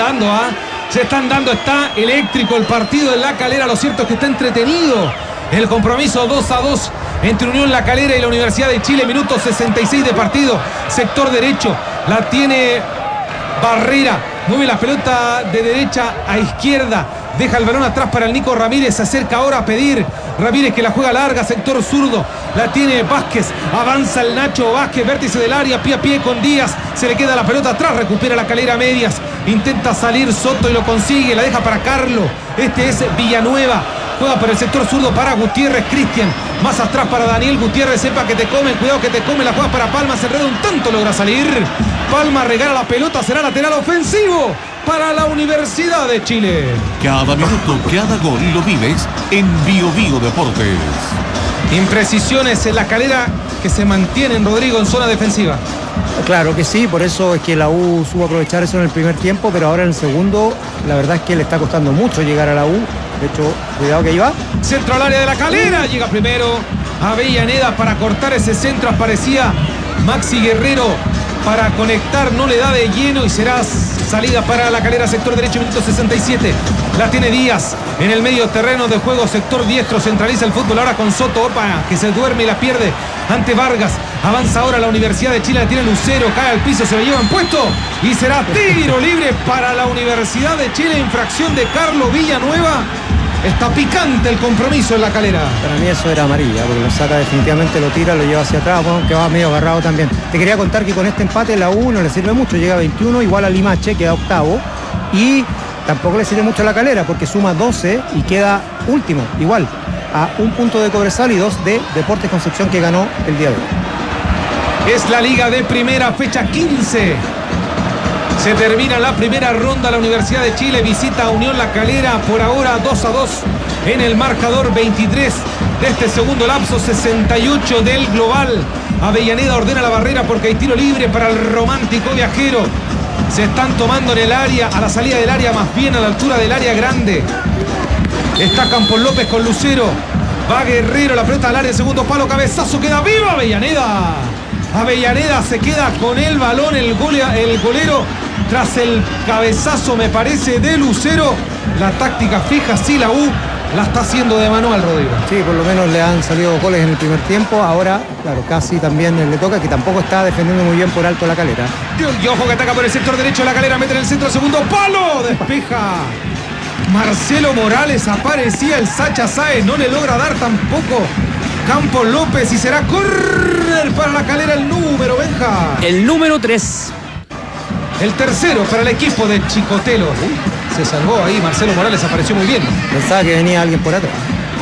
Speaker 3: dando, está eléctrico el partido en la Calera. Lo cierto es que está entretenido. El compromiso 2-2 entre Unión La Calera y la Universidad de Chile. Minuto 66 de partido. Sector derecho. La tiene Barrera. Mueve la pelota de derecha a izquierda. Deja el balón atrás para el Nico Ramírez. Se acerca ahora a pedir. Ramírez que la juega larga. Sector zurdo. La tiene Vázquez. Avanza el Nacho Vázquez. Vértice del área. Pie a pie con Díaz. Se le queda la pelota atrás. Recupera la Calera a medias. Intenta salir Soto y lo consigue. La deja para Carlos. Este es Villanueva. Juega por el sector zurdo para Gutiérrez, Cristian. Más atrás para Daniel Gutiérrez. Sepa que te comen, cuidado que te come. La juega para Palma, se enreda un tanto, logra salir. Palma regala la pelota, será lateral ofensivo para la Universidad de Chile.
Speaker 4: Cada minuto, cada gol lo vives en Bio Bio Deportes.
Speaker 3: Imprecisiones en la Calera que se mantienen, Rodrigo, en zona defensiva.
Speaker 1: Claro que sí, por eso es que la U supo aprovechar eso en el primer tiempo, pero ahora en el segundo, la verdad es que le está costando mucho llegar a la U. De hecho, cuidado que ahí va.
Speaker 3: Centro al área de la Calera, llega primero Avellaneda para cortar ese centro. Aparecía Maxi Guerrero para conectar, no le da de lleno y será salida para La Calera, sector derecho, minuto 67. La tiene Díaz en el medio terreno de juego, sector diestro, centraliza el fútbol ahora con Soto, opa, que se duerme y la pierde ante Vargas. Avanza ahora la Universidad de Chile, la tiene Lucero, cae al piso, se lo llevan puesto y será tiro libre para la Universidad de Chile, infracción de Carlos Villanueva. Está picante el compromiso en La Calera.
Speaker 1: Para mí eso era amarilla, porque lo saca definitivamente, lo tira, lo lleva hacia atrás, bueno, que va medio agarrado también. Te quería contar que con este empate la U no le sirve mucho, llega a 21, igual a Limache, queda octavo, y tampoco le sirve mucho a La Calera, porque suma 12 y queda último, igual, a un punto de Cobresal y 2 de Deportes Concepción, que ganó el día de hoy.
Speaker 3: Es la Liga de Primera, fecha 15. Se termina la primera ronda, la Universidad de Chile visita a Unión La Calera, por ahora 2-2 en el marcador, 23 de este segundo lapso, 68 del global. Avellaneda ordena la barrera porque hay tiro libre para el romántico viajero. Se están tomando en el área, a la salida del área, más bien a la altura del área grande. Está Campos López con Lucero, va Guerrero, la pelota al área, segundo palo, cabezazo, queda vivo Avellaneda. Avellaneda se queda con el balón, el golero, tras el cabezazo, me parece, de Lucero. La táctica fija, sí, la U la está haciendo de manual, Rodrigo.
Speaker 1: Sí, por lo menos le han salido goles en el primer tiempo. Ahora, claro, casi también le toca, que tampoco está defendiendo muy bien por alto La Calera.
Speaker 3: Y ojo que ataca por el sector derecho La Calera, mete en el centro, segundo palo, despeja Marcelo Morales, aparecía el Sacha Sáez, no le logra dar tampoco Campos López y será córner para La Calera, el número, Benja.
Speaker 2: El número 3.
Speaker 3: El tercero para el equipo de Chicotelo. Se salvó ahí, Marcelo Morales apareció muy bien.
Speaker 1: Pensaba que venía alguien por atrás.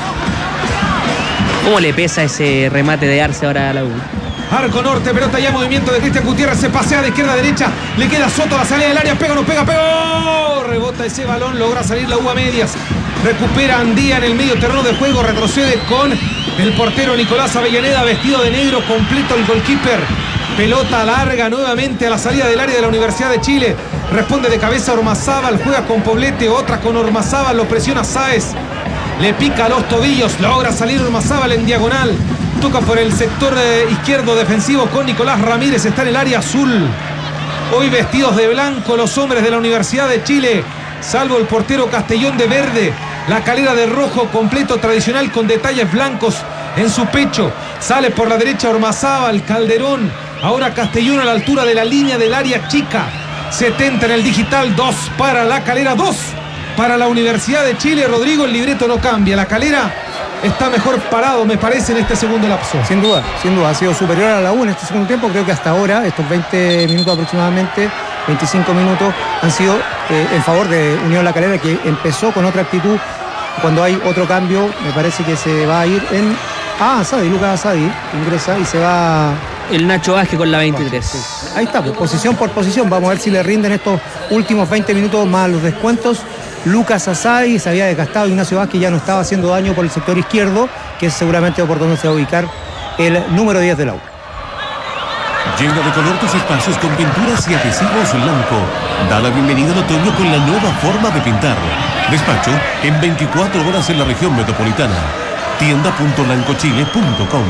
Speaker 2: ¿Cómo le pesa ese remate de Arce ahora a la U?
Speaker 3: Arco norte, pelota ya, movimiento de Cristian Gutiérrez, se pasea de izquierda a derecha, le queda Soto a la salida del área, pega o no pega, pegó, rebota ese balón, logra salir la U a medias, recupera Andía en el medio terreno de juego, retrocede con el portero Nicolás Avellaneda, vestido de negro, completo el goalkeeper. Pelota larga nuevamente a la salida del área de la Universidad de Chile. Responde de cabeza Ormazábal, juega con Poblete, otra con Ormazábal, lo presiona Sáez. Le pica los tobillos, logra salir Ormazábal en diagonal. Toca por el sector izquierdo defensivo con Nicolás Ramírez, está en el área azul. Hoy vestidos de blanco los hombres de la Universidad de Chile, salvo el portero Castellón de verde. La Calera de rojo, completo tradicional con detalles blancos en su pecho. Sale por la derecha Ormazábal, Calderón. Ahora Castellón a la altura de la línea del área chica. 70 en el digital, 2 para La Calera, 2 para la Universidad de Chile. Rodrigo, el libreto no cambia. La Calera está mejor parado, me parece, en este segundo lapso.
Speaker 1: Sin duda, ha sido superior a la U en este segundo tiempo. Creo que hasta ahora, estos 20 minutos aproximadamente, 25 minutos, han sido en favor de Unión La Calera, que empezó con otra actitud. Cuando hay otro cambio, me parece que se va a ir en Asadi, Lucas Asadi, ingresa y se va...
Speaker 2: El Nacho Vázquez con la 23.
Speaker 1: Sí. Ahí está, pues, posición por posición. Vamos a ver si le rinden estos últimos 20 minutos más los descuentos. Lucas Asadi, se había desgastado, Ignacio Vázquez ya no estaba haciendo daño por el sector izquierdo, que es seguramente por donde se va a ubicar el número 10 de la U.
Speaker 4: Llena de color tus espacios con pinturas y adhesivos blanco. Da la bienvenida al otoño con la nueva forma de pintar. Despacho en 24 horas en la región metropolitana. Tienda.blancochile.com.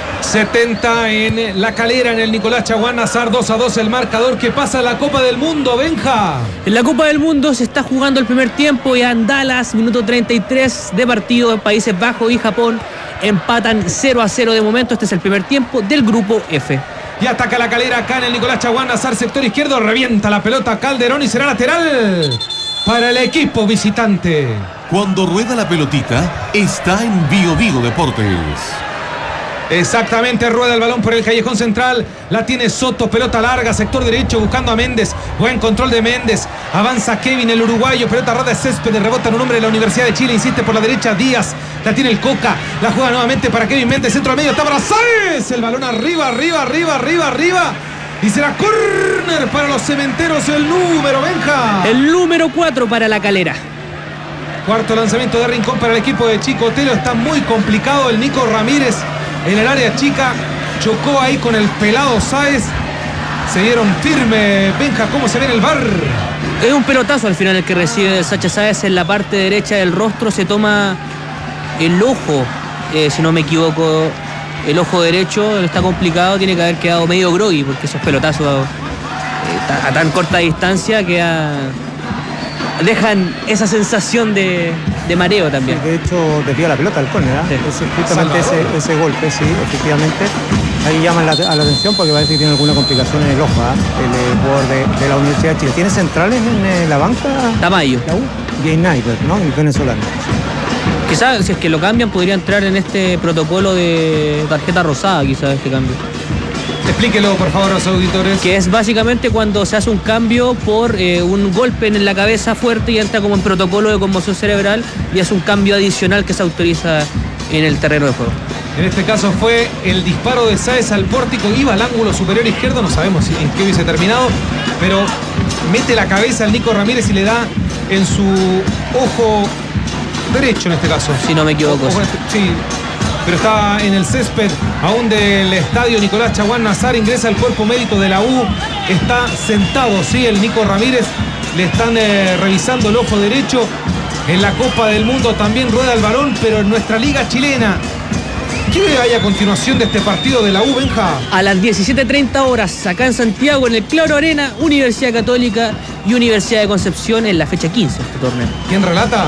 Speaker 3: 70 en La Calera, en el Nicolás Chaguán Nazar, 2-2 el marcador. Que pasa en la Copa del Mundo, Benja.
Speaker 2: En la Copa del Mundo se está jugando el primer tiempo y en Dallas, minuto 33 de partido, Países Bajos y Japón empatan 0-0 de momento. Este es el primer tiempo del grupo F.
Speaker 3: Y ataca La Calera acá en el Nicolás Chaguán Nazar, sector izquierdo, revienta la pelota Calderón y será lateral para el equipo visitante.
Speaker 4: Cuando rueda la pelotita, está en Bio Bio Deportes.
Speaker 3: Exactamente, rueda el balón por el callejón central, la tiene Soto, pelota larga, sector derecho buscando a Méndez, buen control de Méndez, avanza Kevin el uruguayo, pelota rada de Céspedes, rebota en un hombre de la Universidad de Chile, insiste por la derecha Díaz, la tiene el Coca, la juega nuevamente para Kevin Méndez, centro al medio, está para Sáez, el balón arriba, y será córner para los cementeros, el número, Benja.
Speaker 2: El número 4 para La Calera.
Speaker 3: Cuarto lanzamiento de Rincón para el equipo de Chicotelo, está muy complicado el Nico Ramírez. En el área chica, chocó ahí con el pelado Sáez. Se dieron firme, Benja, ¿cómo se ve en el VAR?
Speaker 2: Es un pelotazo al final el que recibe Sacha Sáez en la parte derecha del rostro. Se toma el ojo, si no me equivoco, el ojo derecho. Está complicado, tiene que haber quedado medio groggy porque esos pelotazos a tan corta distancia que dejan esa sensación de mareo también.
Speaker 1: De hecho, desvía la pelota al córner, ¿eh? Sí. Justamente ese golpe, sí, efectivamente. Ahí llaman la atención porque parece que tiene alguna complicación en el ojo, el jugador de la Universidad de Chile. ¿Tiene centrales en la banca?
Speaker 2: Tamayo.
Speaker 1: La U. Jay Sniper, ¿no? El venezolano.
Speaker 2: Quizás si es que lo cambian podría entrar en este protocolo de tarjeta rosada, quizás este cambio.
Speaker 3: Explíquelo por favor a los auditores.
Speaker 2: Que es básicamente cuando se hace un cambio por un golpe en la cabeza fuerte y entra como en protocolo de conmoción cerebral y es un cambio adicional que se autoriza en el terreno de juego.
Speaker 3: En este caso fue el disparo de Sáez al pórtico, iba al ángulo superior izquierdo, no sabemos en qué hubiese terminado, pero mete la cabeza al Nico Ramírez y le da en su ojo derecho en este caso.
Speaker 2: Si no me equivoco.
Speaker 3: Sí, pero está en el césped aún del estadio Nicolás Chaguán Nazar, ingresa el cuerpo médico de la U, está sentado, sí, el Nico Ramírez, le están revisando el ojo derecho. En la Copa del Mundo también rueda el balón, pero en nuestra liga chilena. ¿Qué hay a continuación de este partido de la U, Benja?
Speaker 2: A las 17:30 horas, acá en Santiago, en el Claro Arena, Universidad Católica y Universidad de Concepción en la fecha 15 de este torneo.
Speaker 3: ¿Quién relata?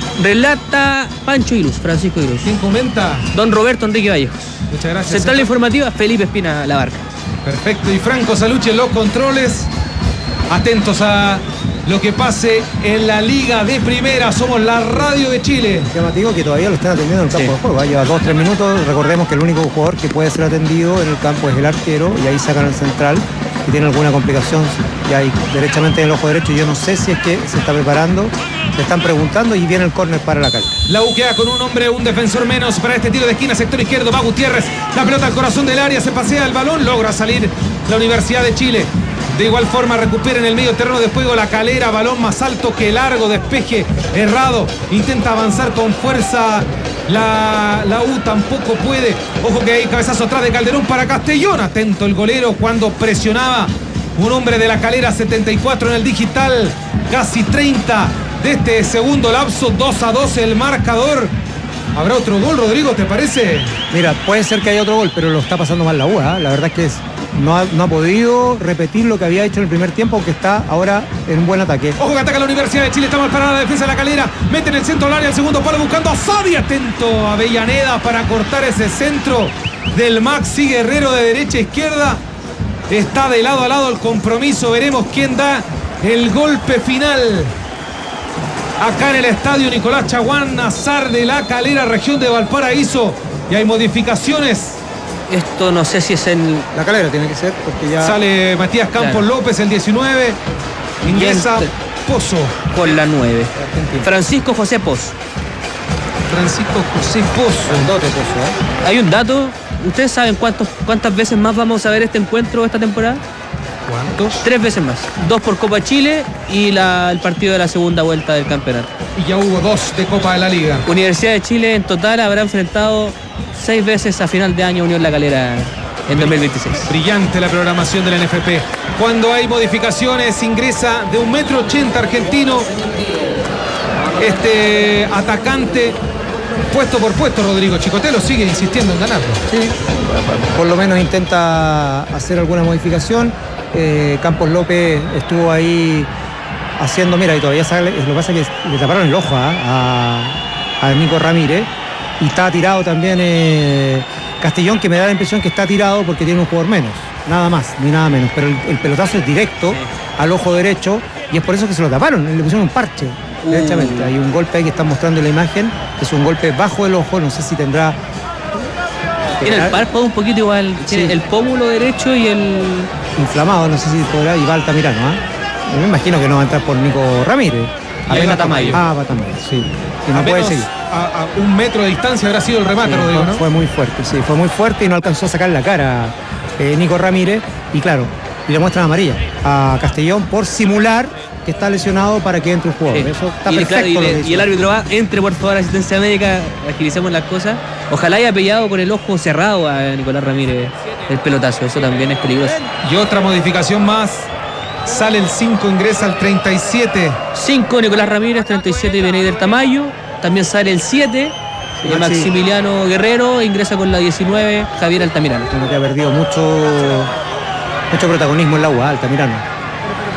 Speaker 2: Relata Pancho Iruz, Francisco Iruz.
Speaker 3: ¿Quién comenta?
Speaker 2: Don Roberto Enrique Vallejos.
Speaker 3: Muchas gracias.
Speaker 2: Central Informativa, Felipe Espina Labarca.
Speaker 3: Perfecto. Y Franco Salucci en los controles. Atentos a lo que pase en la Liga de Primera. Somos la radio de Chile.
Speaker 1: Llamativo que todavía lo están atendiendo en el campo de juego. Lleva 2-3 minutos. Recordemos que el único jugador que puede ser atendido en el campo es el arquero. Y ahí sacan al central que tiene alguna complicación. Y ahí derechamente en el ojo derecho. Yo no sé si es que se está preparando. Le están preguntando y viene el córner para la calle.
Speaker 3: La U queda con un hombre, un defensor menos para este tiro de esquina, sector izquierdo. Va Gutiérrez. La pelota al corazón del área. Se pasea el balón. Logra salir la Universidad de Chile. De igual forma recupera en el medio terreno de juego La Calera, balón más alto que largo, despeje errado, intenta avanzar con fuerza la U, tampoco puede. Ojo que hay cabezazo atrás de Calderón para Castellón, atento el golero cuando presionaba un hombre de La Calera, 74 en el digital, casi 30 de este segundo lapso, 2-2 el marcador. ¿Habrá otro gol, Rodrigo, te parece?
Speaker 1: Mira, puede ser que haya otro gol, pero lo está pasando mal la U, ¿eh? La verdad es que no ha podido repetir lo que había hecho en el primer tiempo, aunque está ahora en un buen ataque.
Speaker 3: Ojo que ataca la Universidad de Chile, está mal parada la defensa de La Calera, mete en el centro del área, el segundo palo buscando a Fabi, atento a Avellaneda para cortar ese centro del Maxi Guerrero de derecha a izquierda. Está de lado a lado el compromiso, veremos quién da el golpe final. Acá en el estadio Nicolás Chaguán Nazar de La Calera, región de Valparaíso, y hay modificaciones.
Speaker 2: Esto no sé si es en
Speaker 1: La Calera tiene que ser, porque ya
Speaker 3: sale Matías Campos, claro. López, el 19. Ingresa Pozo.
Speaker 2: Con la 9. Francisco José Pozo.
Speaker 3: Francisco José Pozo.
Speaker 2: Hay un dato. ¿Ustedes saben cuántas veces más vamos a ver este encuentro esta temporada?
Speaker 3: ¿Cuántos?
Speaker 2: 3 veces más. 2 por Copa Chile y el partido de la segunda vuelta del campeonato.
Speaker 3: Y ya hubo 2 de Copa de la Liga.
Speaker 2: Universidad de Chile en total habrá enfrentado 6 veces a final de año Unión La Calera en 2026.
Speaker 3: Brillante la programación de la NFP. Cuando hay modificaciones ingresa de 1,80 m argentino este atacante puesto por puesto. Rodrigo Chicotelo sigue insistiendo en ganarlo.
Speaker 1: Sí, por lo menos intenta hacer alguna modificación. Campos López estuvo ahí haciendo, mira, y todavía sale, lo que pasa es que le taparon el ojo a Nico Ramírez y está tirado también Castellón, que me da la impresión que está tirado porque tiene un jugador menos, nada más ni nada menos, pero el pelotazo es directo al ojo derecho y es por eso que se lo taparon, le pusieron un parche derechamente. Hay un golpe ahí que están mostrando en la imagen, es un golpe bajo el ojo, no sé si tendrá.
Speaker 2: Tiene el párpado un poquito igual, tiene el pómulo derecho y el
Speaker 1: inflamado, no sé si podrá, y va Altamirano, Yo me imagino que no va a entrar por Nico Ramírez.
Speaker 2: Ahí va Tamayo.
Speaker 1: Va Tamayo, sí. Y no puede seguir.
Speaker 3: A 1 metro de distancia habrá sido el remate,
Speaker 1: sí,
Speaker 3: Rodrigo, ¿no?
Speaker 1: Fue muy fuerte, sí, fue muy fuerte y no alcanzó a sacar la cara Nico Ramírez. Y claro, y le muestran amarilla a Castellón por simular que está lesionado para que entre un jugador.
Speaker 2: Sí.
Speaker 1: Eso está
Speaker 2: y,
Speaker 1: perfecto.
Speaker 2: Claro, y el árbitro va, entre por favor, asistencia médica, agilicemos las cosas. Ojalá haya pillado con el ojo cerrado a Nicolás Ramírez el pelotazo, eso también es peligroso.
Speaker 3: Y otra modificación más, sale el 5, ingresa al 37.
Speaker 2: 5 Nicolás Ramírez, 37 Beneider Tamayo, también sale el 7. Maximiliano Guerrero, ingresa con la 19 Javier Altamirano.
Speaker 1: Como que ha perdido mucho protagonismo en la UA, Altamirano.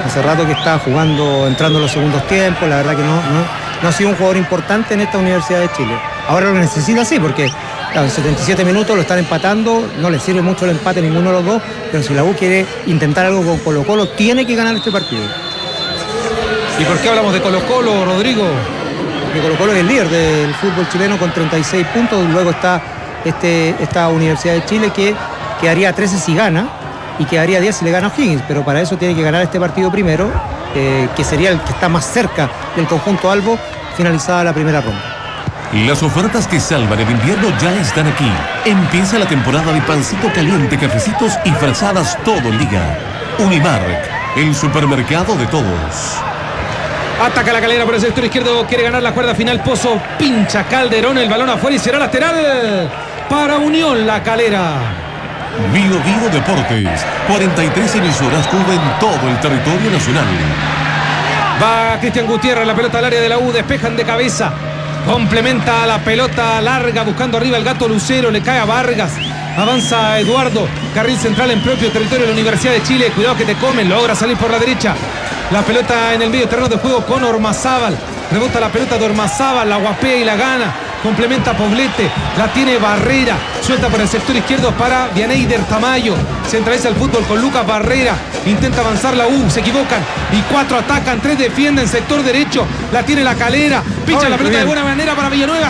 Speaker 1: Hace rato que está jugando, entrando en los segundos tiempos. La verdad que no ha sido un jugador importante en esta Universidad de Chile. Ahora lo necesita, sí, porque claro, en 77 minutos lo están empatando. No le sirve mucho el empate a ninguno de los dos. Pero si la U quiere intentar algo con Colo-Colo, tiene que ganar este partido.
Speaker 3: ¿Y por qué hablamos de Colo-Colo, Rodrigo?
Speaker 1: Porque Colo-Colo es el líder del fútbol chileno con 36 puntos. Luego está esta Universidad de Chile que quedaría 13 si gana y quedaría 10 si le gana a O'Higgins. Pero para eso tiene que ganar este partido primero, que sería el que está más cerca del conjunto albo, finalizada la primera ronda.
Speaker 4: Las ofertas que salvan el invierno ya están aquí. Empieza la temporada de pancito caliente, cafecitos y frazadas todo el día. Unimark, el supermercado de todos.
Speaker 3: Ataca la Calera por el sector izquierdo, quiere ganar la cuerda final. Pozo pincha Calderón, el balón afuera y será lateral para Unión La Calera.
Speaker 4: Bio Deportes, 43 emisoras cubren todo el territorio nacional.
Speaker 3: Va Cristian Gutiérrez, la pelota al área de la U, despejan de cabeza. Complementa la pelota larga, buscando arriba el Gato Lucero, le cae a Vargas. Avanza Eduardo, carril central en propio territorio de la Universidad de Chile. Cuidado que te comen, logra salir por la derecha. La pelota en el medio terreno de juego con Ormazábal. Rebota la pelota de Ormazábal, la guapea y la gana. Complementa Poblete, la tiene Barrera. Suelta por el sector izquierdo para Vianeyder Tamayo. Centraliza el fútbol con Lucas Barrera. Intenta avanzar la U, se equivocan. Y 4 atacan, 3 defienden. Sector derecho, la tiene la Calera. Picha la pelota de buena manera para Villanueva.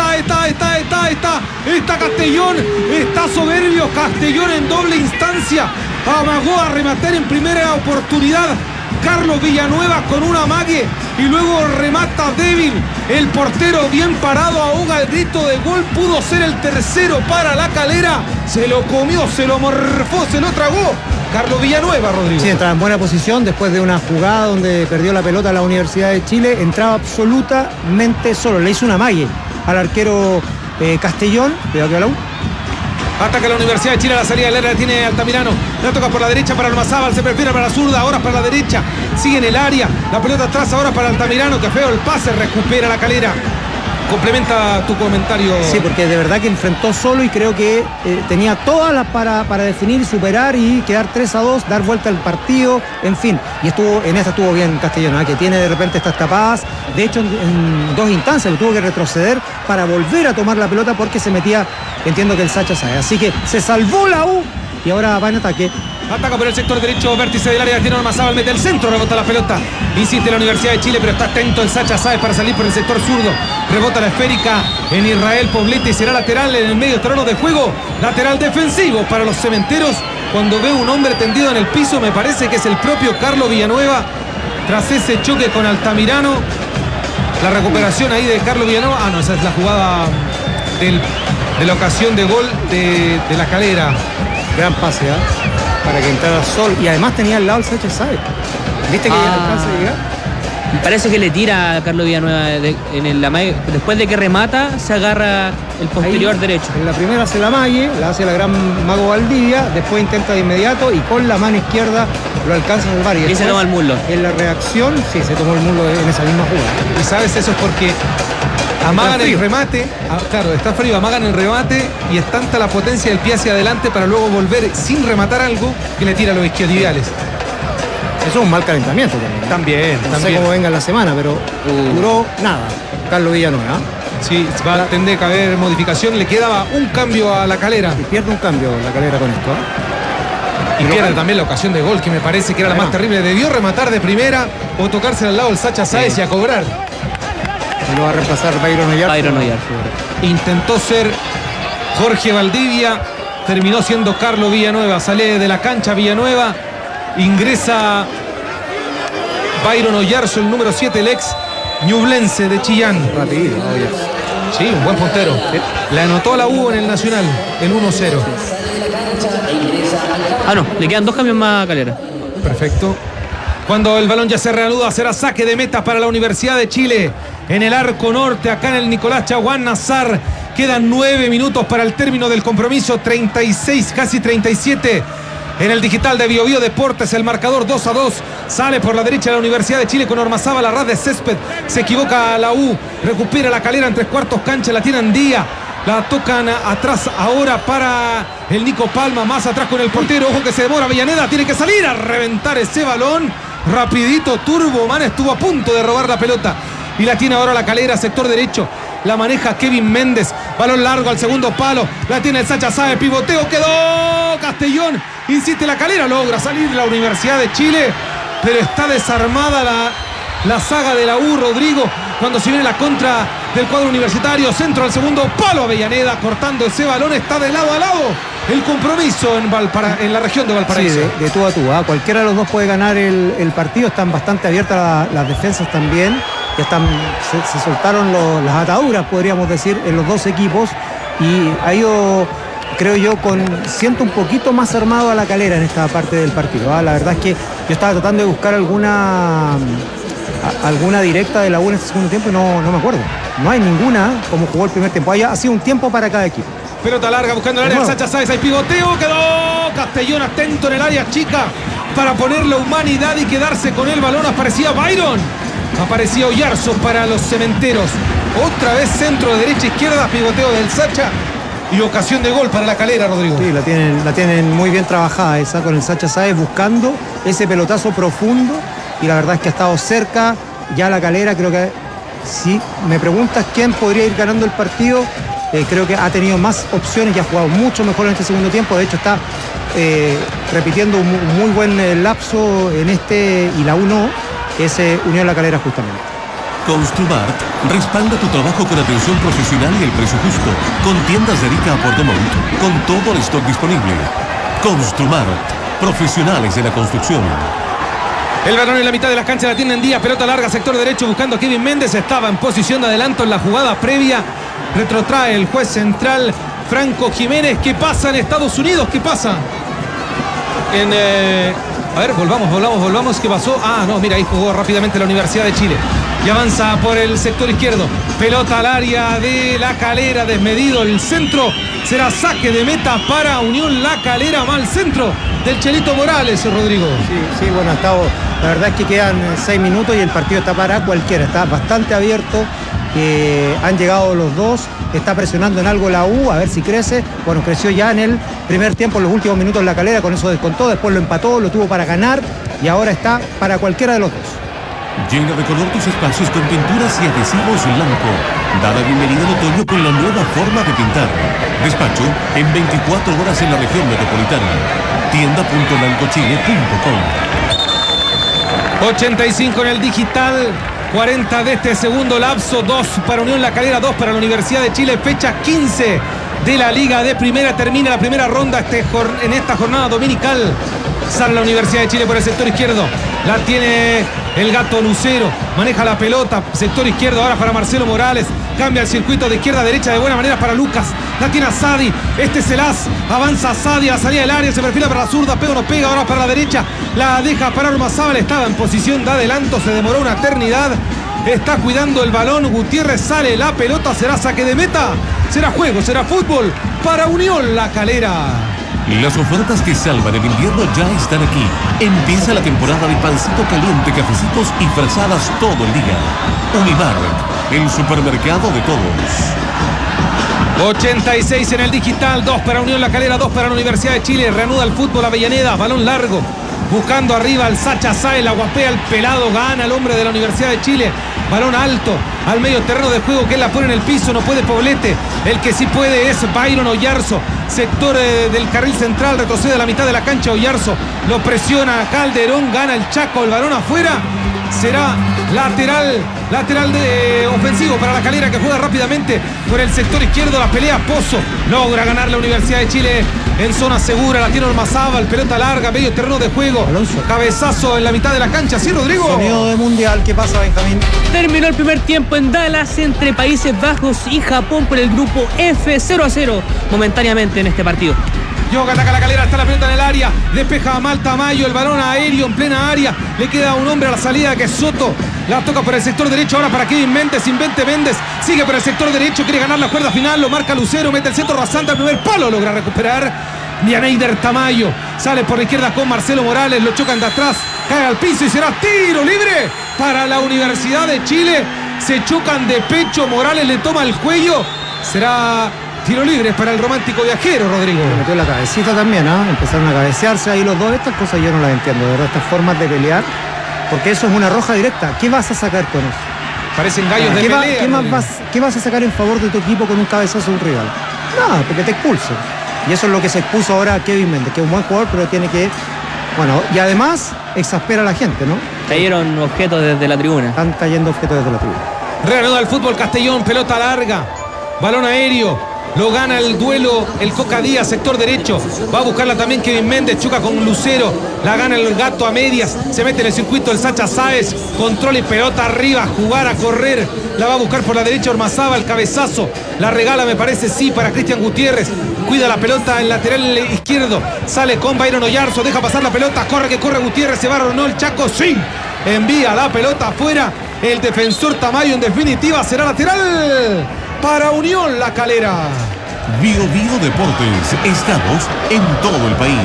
Speaker 3: Está Castellón. Está soberbio Castellón en doble instancia. Amagó a rematar en primera oportunidad Carlos Villanueva con un amague y luego remata débil. El portero bien parado ahoga el grito de gol. Pudo ser el tercero para la Calera. Se lo comió, se lo morfó, se lo tragó Carlos Villanueva, Rodrigo.
Speaker 1: Sí, entraba en buena posición después de una jugada donde perdió la pelota a la Universidad de Chile. Entraba absolutamente solo. Le hizo un amague al arquero Castellón. Cuidado que a la U.
Speaker 3: Ataca la Universidad de Chile, la salida del área tiene Altamirano. La toca por la derecha para Ormazábal, se perfila para la zurda, ahora para la derecha. Sigue en el área, la pelota atrás ahora para Altamirano, que feo el pase, recupera la Calera. Complementa tu comentario.
Speaker 1: Sí, porque de verdad que enfrentó solo y creo que tenía todas las para definir, superar y quedar 3-2, dar vuelta al partido, en fin. Y en esta estuvo bien Castellón, que tiene de repente estas tapadas. De hecho, en 2 instancias tuvo que retroceder para volver a tomar la pelota porque se metía, entiendo que el Sacha Sáez. Así que se salvó la U y ahora va en ataque.
Speaker 3: Ataca por el sector derecho, vértice del área, tiene Ormazábal, mete el centro, rebota la pelota. Insiste la Universidad de Chile, pero está atento el Sacha Sáez para salir por el sector zurdo. Rebota la esférica en Israel Poblete y será lateral en el medio terreno de juego. Lateral defensivo para los cementeros. Cuando veo un hombre tendido en el piso, me parece que es el propio Carlos Villanueva. Tras ese choque con Altamirano, la recuperación ahí de Carlos Villanueva. Ah, no, esa es la jugada de la ocasión de gol de la Calera.
Speaker 1: Gran pase, para que entrara Sol. Y además tenía al lado el Sacha Sáez. ¿Viste que ya alcanza a llegar?
Speaker 2: Me parece que le tira a Carlos Villanueva después de que remata, se agarra el posterior
Speaker 1: ahí,
Speaker 2: derecho.
Speaker 1: En la primera hace la mague, la hace la gran Mago Valdivia, después intenta de inmediato y con la mano izquierda lo alcanza en el bar.
Speaker 2: Y se toma el muslo.
Speaker 1: En la reacción, sí, se tomó el muslo en esa misma jugada.
Speaker 3: Y sabes, eso es porque amagan el remate, claro, está frío, amagan el remate y es tanta la potencia del pie hacia adelante para luego volver sin rematar algo que le tira a los isquiotibiales.
Speaker 1: Eso es un mal calentamiento también. No sé cómo venga la semana, pero duró nada. Carlos Villanueva.
Speaker 3: Sí, va a tener que haber modificación. Le quedaba un cambio a la Calera.
Speaker 1: Y pierde un cambio la Calera con esto.
Speaker 3: Y pierde también la ocasión de gol, que me parece que era la más terrible. Debió rematar de primera o tocarse al lado el Sacha Sáez y a cobrar.
Speaker 1: Lo va a reemplazar Byron Oyarzo.
Speaker 3: Intentó ser Jorge Valdivia, terminó siendo Carlos Villanueva. Sale de la cancha Villanueva, ingresa Byron Oyarzo, el número 7, el ex ñublense de Chillán.
Speaker 1: Rapidito, Oyarzo.
Speaker 3: Sí, un buen puntero. Le anotó a la U en el Nacional, el 1-0.
Speaker 2: Ah, no, le quedan 2 cambios más a Calera.
Speaker 3: Perfecto. Cuando el balón ya se reanuda, será saque de meta para la Universidad de Chile. En el arco norte, acá en el Nicolás Chaguán Nazar. Quedan 9 minutos para el término del compromiso. 36, casi 37. En el digital de Bio Deportes, el marcador 2-2. Sale por la derecha la Universidad de Chile con Ormazábal a ras de césped. Se equivoca a la U. Recupera la Calera en 3/4 cancha. La tiene Andía. La tocan atrás ahora para el Nico Palma. Más atrás con el portero. Ojo que se demora Avellaneda. Tiene que salir a reventar ese balón. rapidito, Turboman estuvo a punto de robar la pelota. Y la tiene ahora La Calera, sector derecho. La maneja Kevin Méndez. Balón largo al segundo palo. La tiene el Sacha Sáez. Pivoteo. Quedó Castellón. Insiste La Calera. Logra salir la Universidad de Chile. Pero está desarmada la saga de la U, Rodrigo. Cuando se viene la contra del cuadro universitario. Centro al segundo palo. Avellaneda cortando ese balón. Está de lado a lado el compromiso en la región de Valparaíso.
Speaker 1: Sí, de tú a tú. Cualquiera de los dos puede ganar el partido. Están bastante abiertas las defensas también. Ya se soltaron las ataduras, podríamos decir, en los dos equipos. Y ha ido, creo yo, siento un poquito más armado a La Calera en esta parte del partido. La verdad es que yo estaba tratando de buscar alguna directa de la U en este segundo tiempo y no me acuerdo. No hay ninguna como jugó el primer tiempo. Ha sido un tiempo para cada equipo.
Speaker 3: Pelota larga buscando el área, Sacha Sáez, hay pivoteo, quedó Castellón atento en el área chica para poner la humanidad y quedarse con el balón. Aparecía Byron, aparecía Oyarzo para los cementeros. Otra vez centro de derecha izquierda, pivoteo del Sacha y ocasión de gol para La Calera, Rodrigo.
Speaker 1: Sí, la tienen muy bien trabajada esa con el Sacha Sáez buscando ese pelotazo profundo y la verdad es que ha estado cerca ya La Calera. Creo que si me preguntas quién podría ir ganando el partido, creo que ha tenido más opciones y ha jugado mucho mejor en este segundo tiempo. De hecho está repitiendo un muy buen lapso en este, y la U no, es Unión La Calera justamente.
Speaker 4: Construmart respalda tu trabajo con atención profesional y el precio justo. Con tiendas de Arica a Puerto Montt, con todo el stock disponible. Construmart, profesionales de la construcción.
Speaker 3: El balón en la mitad de la cancha la tiene en Díaz, pelota larga, sector derecho buscando a Kevin Méndez. Estaba en posición de adelanto en la jugada previa. Retrotrae el juez central Franco Jiménez. ¿Qué pasa en Estados Unidos? ¿Qué pasa? A ver, volvamos. ¿Qué pasó? No, mira, ahí jugó rápidamente la Universidad de Chile. Y avanza por el sector izquierdo. Pelota al área de La Calera, desmedido el centro. Será saque de meta para Unión La Calera. Mal centro del Chelito Morales, Rodrigo.
Speaker 1: Sí, bueno, la verdad es que quedan 6 minutos y el partido está para cualquiera. Está bastante abierto. Han llegado los dos. Está presionando en algo la U, a ver si crece. Bueno, creció ya en el primer tiempo, en los últimos minutos La Calera, con eso descontó, después lo empató, lo tuvo para ganar y ahora está para cualquiera de los dos.
Speaker 4: Llena de color tus espacios con pinturas y adhesivos Blanco. Da la bienvenida al otoño con la nueva forma de pintar. Despacho en 24 horas en la región metropolitana. Tienda.blancochile.com.
Speaker 3: 85 en el digital. 40 de este segundo lapso, 2 para Unión La Calera, 2 para la Universidad de Chile, fecha 15 de la Liga de Primera, termina la primera ronda en esta jornada dominical. Sale la Universidad de Chile por el sector izquierdo, la tiene el Gato Lucero, maneja la pelota, sector izquierdo ahora para Marcelo Morales, cambia el circuito de izquierda a derecha de buena manera para Lucas, la tiene a Sadi, este es el as, avanza Sadi a la salida del área, se perfila para la zurda, pega o no pega, ahora para la derecha, la deja para Ormazábal, estaba en posición de adelanto, se demoró una eternidad, está cuidando el balón, Gutiérrez sale, la pelota será saque de meta, será juego, será fútbol para Unión La Calera.
Speaker 4: Las ofertas que salvan el invierno ya están aquí. Empieza la temporada de pancito caliente, cafecitos y frazadas todo el día. Unimark, el supermercado de todos.
Speaker 3: 86 en el digital, 2 para Unión La Calera, 2 para la Universidad de Chile. Reanuda el fútbol Avellaneda, balón largo. Buscando arriba al Sacha Sáez, la guapea el pelado, gana el hombre de la Universidad de Chile. Balón alto al medio terreno de juego, que él la pone en el piso, no puede Poblete. El que sí puede es Byron Oyarzo. Sector del carril central, retrocede a la mitad de la cancha Oyarzo. Lo presiona Calderón, gana el Chaco, el balón afuera. Será lateral ofensivo para La Calera, que juega rápidamente por el sector izquierdo. La pelea Pozo, logra ganar la Universidad de Chile en zona segura, la tiene Ormazábal, pelota larga, medio terreno de juego,
Speaker 1: Alonso.
Speaker 3: Cabezazo en la mitad de la cancha, ¿sí, Rodrigo?
Speaker 1: Sonido de mundial, ¿qué pasa, Benjamín?
Speaker 2: Terminó el primer tiempo en Dallas entre Países Bajos y Japón por el grupo F, 0-0 momentáneamente en este partido.
Speaker 3: Yoga ataca La Calera, está la pelota en el área, despeja a Mal Tamayo, el balón aéreo en plena área, le queda un hombre a la salida que es Soto, la toca por el sector derecho ahora para Kevin Méndez, invente Méndez, sigue por el sector derecho, quiere ganar la cuerda final, lo marca Lucero, mete el centro rasante al primer palo, logra recuperar Dianeider Tamayo, sale por la izquierda con Marcelo Morales, lo chocan de atrás, cae al piso y será tiro libre para la Universidad de Chile, se chocan de pecho, Morales le toma el cuello, será tiro libre para el romántico viajero, Rodrigo.
Speaker 1: Le metió la cabecita también, empezaron a cabecearse ahí los dos. Estas cosas yo no las entiendo, de verdad, estas formas de pelear porque eso es una roja directa. ¿Qué vas a sacar con eso?
Speaker 3: Parecen gallos de pelea.
Speaker 1: ¿Qué vas a sacar en favor de tu equipo con un cabezazo de un rival? Nada, porque te expulsan. Y eso es lo que se expuso ahora a Kevin Méndez, que es un buen jugador, pero tiene que... Bueno, y además exaspera a la gente, ¿no?
Speaker 2: Cayeron objetos desde la tribuna.
Speaker 1: Están cayendo objetos desde la tribuna.
Speaker 3: Reanuda el fútbol Castellón, pelota larga, balón aéreo. Lo gana el duelo el Coca Díaz, sector derecho. Va a buscarla también Kevin Méndez, choca con Lucero. La gana el Gato a medias. Se mete en el circuito el Sacha Sáez. Control y pelota arriba, jugar a correr. La va a buscar por la derecha Ormazábal, cabezazo. La regala, me parece, sí, para Cristian Gutiérrez. Cuida la pelota en lateral izquierdo. Sale con Byron Oyarzo, deja pasar la pelota. Corre que corre Gutiérrez, se va Ronó el Chaco, sí. Envía la pelota afuera. El defensor Tamayo, en definitiva, será lateral para Unión La Calera.
Speaker 4: Bio Deportes, estamos en todo el país.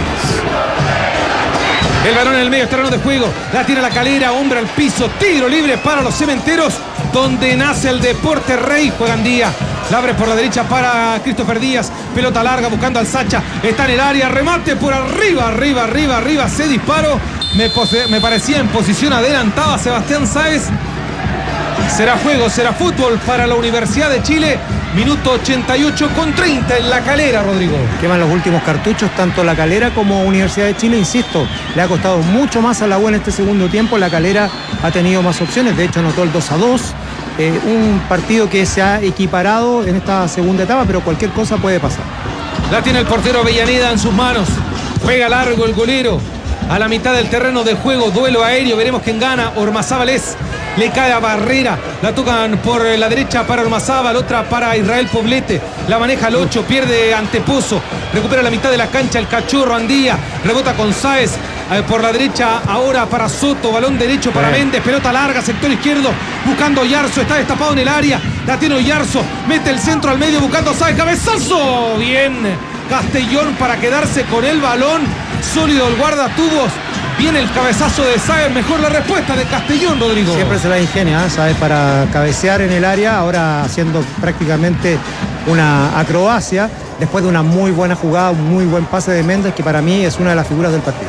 Speaker 3: El balón en el medio terreno de juego, la tira La Calera, hombre al piso, tiro libre para los Cementeros, donde nace el deporte rey. Juegan Díaz, la abre por la derecha para Christopher Díaz, pelota larga buscando al Sacha, está en el área, remate por arriba, se disparó, me parecía en posición adelantada Sebastián Sáez. Será juego, será fútbol para la Universidad de Chile. Minuto 88 con 30 en La Calera, Rodrigo.
Speaker 1: Queman los últimos cartuchos, tanto La Calera como Universidad de Chile, insisto. Le ha costado mucho más a la U en este segundo tiempo. La Calera ha tenido más opciones, de hecho anotó el 2-2. Un partido que se ha equiparado en esta segunda etapa, pero cualquier cosa puede pasar.
Speaker 3: La tiene el portero Avellaneda en sus manos. Juega largo el golero. A la mitad del terreno de juego, duelo aéreo, veremos quién gana. Ormazábal le cae a Barrera, la tocan por la derecha para Ormazábal, otra para Israel Poblete, la maneja el 8, pierde ante Pozo, recupera la mitad de la cancha el Cachorro Andía, rebota con Sáez, por la derecha ahora para Soto, balón derecho para Méndez, pelota larga, sector izquierdo, buscando Oyarzo, está destapado en el área, la tiene Oyarzo, mete el centro al medio buscando Sáez, cabezazo, bien, Castellón para quedarse con el balón, sólido el guardatubos. Viene el cabezazo de Sáez, mejor la respuesta de Castellón, Rodrigo.
Speaker 1: Siempre se la ingenia, Sáez, para cabecear en el área, ahora haciendo prácticamente una acrobacia, después de una muy buena jugada, un muy buen pase de Méndez, que para mí es una de las figuras del partido.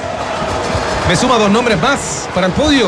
Speaker 3: Me suma dos nombres más para el podio.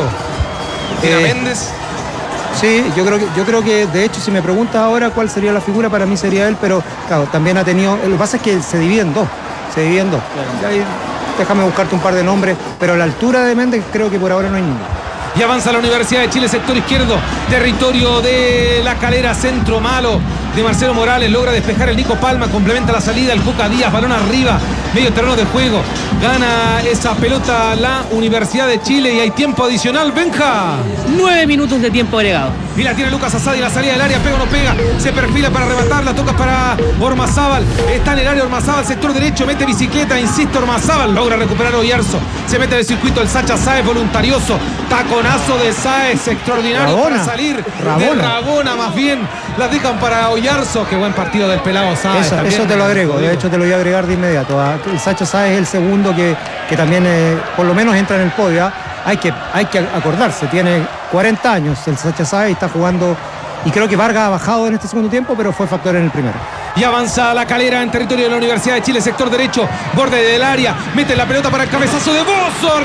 Speaker 3: Méndez.
Speaker 1: Sí, yo creo que de hecho si me preguntas ahora cuál sería la figura, para mí sería él, pero claro, también ha tenido, lo que pasa es que se divide en dos. Claro. Déjame buscarte un par de nombres, pero a la altura de Méndez creo que por ahora no hay ninguno.
Speaker 3: Y avanza la Universidad de Chile, sector izquierdo, territorio de La Calera, centro malo de Marcelo Morales, logra despejar el Nico Palma, complementa la salida el Coca Díaz, balón arriba, medio terreno de juego, gana esa pelota la Universidad de Chile y hay tiempo adicional, Benja.
Speaker 2: 9 minutos de tiempo agregado.
Speaker 3: Y la tiene Lucas Asadi, la salida del área, pega o no pega, se perfila para rematar, la toca para Ormazábal, está en el área Ormazábal, sector derecho, mete bicicleta, insiste Ormazábal, logra recuperar Oyarzo, se mete en el circuito el Sacha Sáez, voluntarioso, taconazo de Sáez, extraordinario para salir de Rabona, más bien, la dejan para Oyarzo, qué buen partido del pelado Sáez.
Speaker 1: Eso te lo agrego, de hecho te lo voy a agregar de inmediato. El Sacha Sáez es el segundo que también por lo menos entra en el podio. Hay que acordarse, tiene 40 años el Sacha Sáez y está jugando, y creo que Vargas ha bajado en este segundo tiempo, pero fue factor en el primero.
Speaker 3: Y avanza La Calera en territorio de la Universidad de Chile, sector derecho, borde del área, mete la pelota para el cabezazo de Bozo,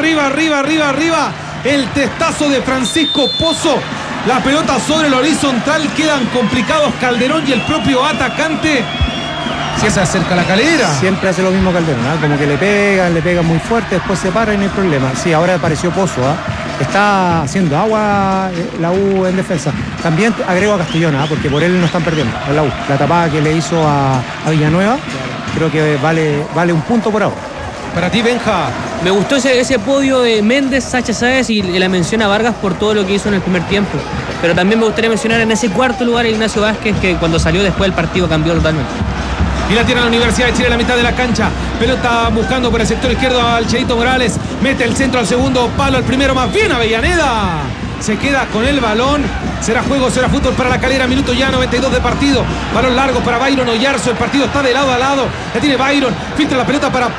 Speaker 3: arriba, el testazo de Francisco Pozo, la pelota sobre el horizontal, quedan complicados Calderón y el propio atacante. Si se acerca La Calera.
Speaker 1: Siempre hace lo mismo Calderón, como que le pegan muy fuerte, después se para y no hay problema. Sí, ahora apareció Pozo, está haciendo agua la U en defensa. También agrego a Castellón, porque por él no están perdiendo en la U. La tapada que le hizo a Villanueva, creo que vale un punto por ahora.
Speaker 3: Para ti, Benja.
Speaker 2: Me gustó ese podio de Méndez, Sacha Sáez y la mención a Vargas por todo lo que hizo en el primer tiempo. Pero también me gustaría mencionar en ese cuarto lugar a Ignacio Vázquez, que cuando salió después del partido cambió totalmente.
Speaker 3: Y la tiene la Universidad de Chile en la mitad de la cancha. Pelota buscando por el sector izquierdo al Cheito Morales. Mete el centro al segundo palo, al primero más bien Avellaneda. Se queda con el balón. Será juego, será fútbol para La Calera. Minuto ya 92 de partido. Balón largo para Byron Oyarzo. El partido está de lado a lado. La tiene Byron. Filtra la pelota para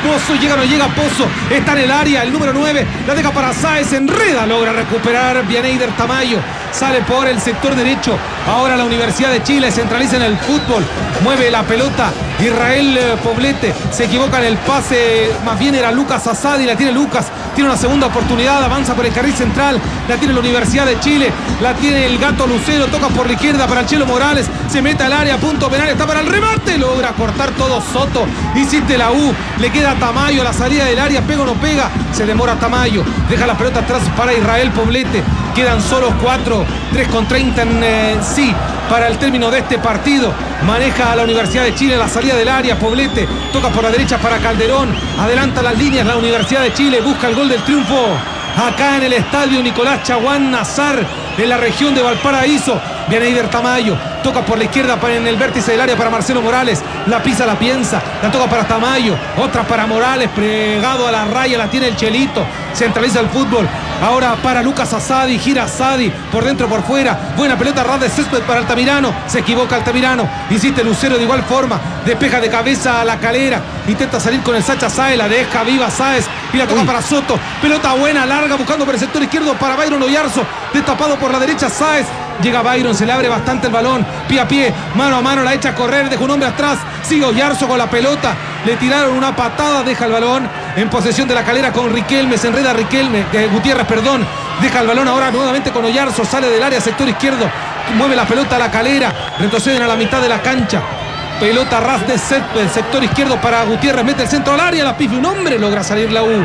Speaker 3: Pozo, llega o no llega Pozo, está en el área, el número 9, la deja para Sáez, enreda, logra recuperar Vianeyder Tamayo, sale por el sector derecho, ahora la Universidad de Chile centraliza en el fútbol, mueve la pelota, Israel Poblete, se equivoca en el pase, más bien era Lucas Asadi, la tiene Lucas, tiene una segunda oportunidad, avanza por el carril central, la tiene la Universidad de Chile, la tiene el Gato Lucero, toca por la izquierda para el Chelo Morales, se mete al área, punto penal, está para el remate, logra cortar todo Soto, insiste la U, le queda Tamayo a la salida del área, pega o no pega, se demora Tamayo, deja la pelota atrás para Israel Poblete, quedan solo 4, 3:30 en sí para el término de este partido, maneja a la Universidad de Chile la salida del área, Poblete, toca por la derecha para Calderón, adelanta las líneas la Universidad de Chile, busca el gol del triunfo, acá en el estadio Nicolás Chaguán Nazar, en la región de Valparaíso, Vianeyder Tamayo, toca por la izquierda en el vértice del área para Marcelo Morales, la pisa, la piensa, la toca para Tamayo, otra para Morales, pegado a la raya, la tiene el Chelito, centraliza el fútbol, ahora para Lucas Asadi, gira Asadi, por dentro, por fuera, buena pelota, ras de césped para Altamirano, se equivoca Altamirano, insiste Lucero de igual forma, despeja de cabeza a la Calera, intenta salir con el Sacha Sáez, la deja viva Sáez, y la toca para Soto, pelota buena, larga, buscando por el sector izquierdo para Byron Oyarzo, destapado por la derecha Sáez, llega Byron, se le abre bastante el balón, pie a pie, mano a mano, la echa a correr, deja un hombre atrás, sigue Oyarzo con la pelota, le tiraron una patada, deja el balón en posesión de la Calera con Riquelme, se enreda Gutiérrez, deja el balón ahora nuevamente con Oyarzo, sale del área, sector izquierdo, mueve la pelota a la Calera, retroceden a la mitad de la cancha, pelota ras de césped, sector izquierdo para Gutiérrez, mete el centro al área, la pifia un hombre, logra salir la U,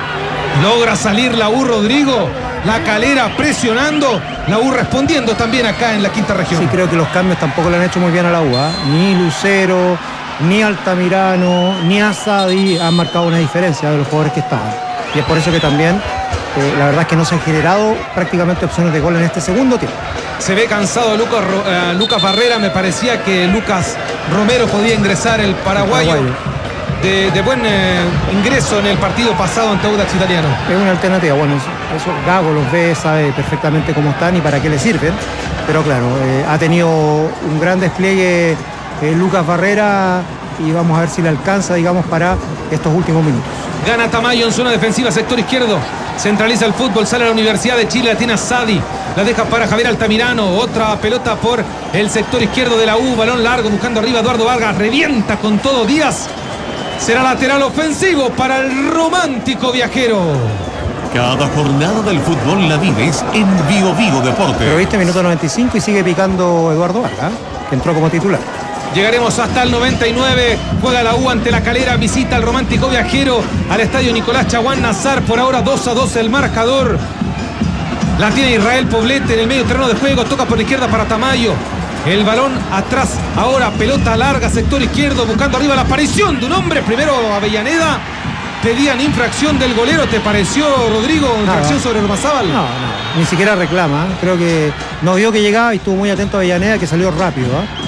Speaker 3: Rodrigo, la Calera presionando, la U respondiendo también acá en la quinta región.
Speaker 1: Sí, creo que los cambios tampoco le han hecho muy bien a la U, ni Lucero, ni Altamirano, ni Asadi han marcado una diferencia de los jugadores que estaban, y es por eso que también la verdad es que no se han generado prácticamente opciones de gol en este segundo tiempo.
Speaker 3: Se ve cansado Lucas Barrera, me parecía que Lucas Romero podía ingresar, el paraguayo. De buen ingreso en el partido pasado ante Audax Italiano.
Speaker 1: Es una alternativa, bueno, eso Gago los ve, sabe perfectamente cómo están y para qué le sirven, pero claro, ha tenido un gran despliegue Lucas Barrera y vamos a ver si le alcanza, digamos, para estos últimos minutos.
Speaker 3: Gana Tamayo en zona defensiva, sector izquierdo, centraliza el fútbol, sale a la Universidad de Chile, la tiene Asadi, la deja para Javier Altamirano, otra pelota por el sector izquierdo de la U, balón largo, buscando arriba Eduardo Vargas, revienta con todo Díaz. Será lateral ofensivo para el romántico viajero.
Speaker 4: Cada jornada del fútbol la vives en Bio Vigo Deportes.
Speaker 1: Pero viste, minuto 95 y sigue picando Eduardo Vargas, que entró como titular.
Speaker 3: Llegaremos hasta el 99, juega la U ante la Calera, visita al romántico viajero al estadio Nicolás Chaguán Nazar, por ahora 2-2 el marcador. La tiene Israel Poblete en el medio terreno de juego, toca por la izquierda para Tamayo. El balón atrás, ahora pelota larga, sector izquierdo, buscando arriba la aparición de un hombre. Primero Avellaneda, pedían infracción del golero. ¿Te pareció, Rodrigo, infracción sobre Ormazábal?
Speaker 1: No, ni siquiera reclama. Creo que no vio que llegaba y estuvo muy atento a Avellaneda, que salió rápido.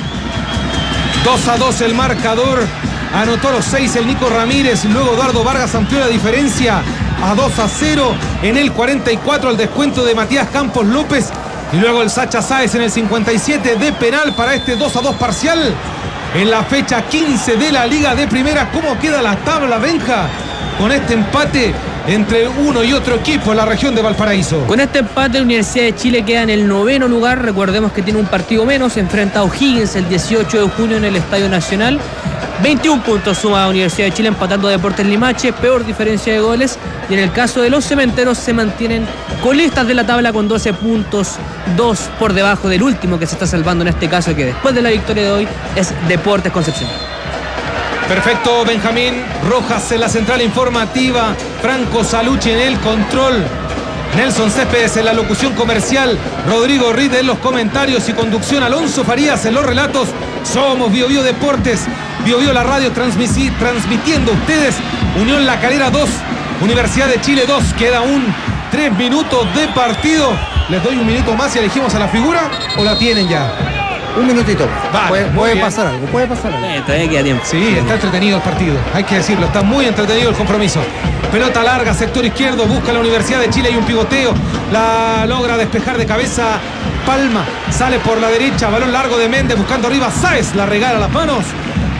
Speaker 3: 2-2 el marcador. Anotó los 6 el Nico Ramírez. Luego Eduardo Vargas amplió la diferencia a 2-0 en el 44, el descuento de Matías Campos López. Y luego el Sacha Sáez en el 57 de penal para este 2-2 parcial. En la fecha 15 de la Liga de Primera. ¿Cómo queda la tabla, Benja? Con este empate entre uno y otro equipo en la región de Valparaíso.
Speaker 2: Con este empate, la Universidad de Chile queda en el 9º lugar. Recordemos que tiene un partido menos. Enfrenta a O'Higgins el 18 de junio en el Estadio Nacional. 21 puntos suma la Universidad de Chile, empatando a Deportes Limache, peor diferencia de goles. Y en el caso de los cementeros se mantienen colistas de la tabla con 12 puntos, 2 por debajo del último que se está salvando en este caso, que después de la victoria de hoy es Deportes Concepción.
Speaker 3: Perfecto, Benjamín Rojas en la central informativa, Franco Salucci en el control, Nelson Céspedes en la locución comercial, Rodrigo Ride en los comentarios y conducción, Alonso Farías en los relatos. Somos Bio Bio Deportes, Bio Bio la radio transmitiendo ustedes. Unión La Calera 2, Universidad de Chile 2. Queda un 3 minutos de partido. Les doy un minuto más y elegimos a la figura, ¿o la tienen ya?
Speaker 1: Un minutito.
Speaker 3: Vale,
Speaker 1: puede pasar algo,
Speaker 2: Todavía queda tiempo.
Speaker 3: Sí, está entretenido el partido, hay que decirlo, está muy entretenido el compromiso. Pelota larga, sector izquierdo, busca la Universidad de Chile y un pivoteo. La logra despejar de cabeza Palma, sale por la derecha, balón largo de Méndez, buscando arriba Sáez, la regala a las manos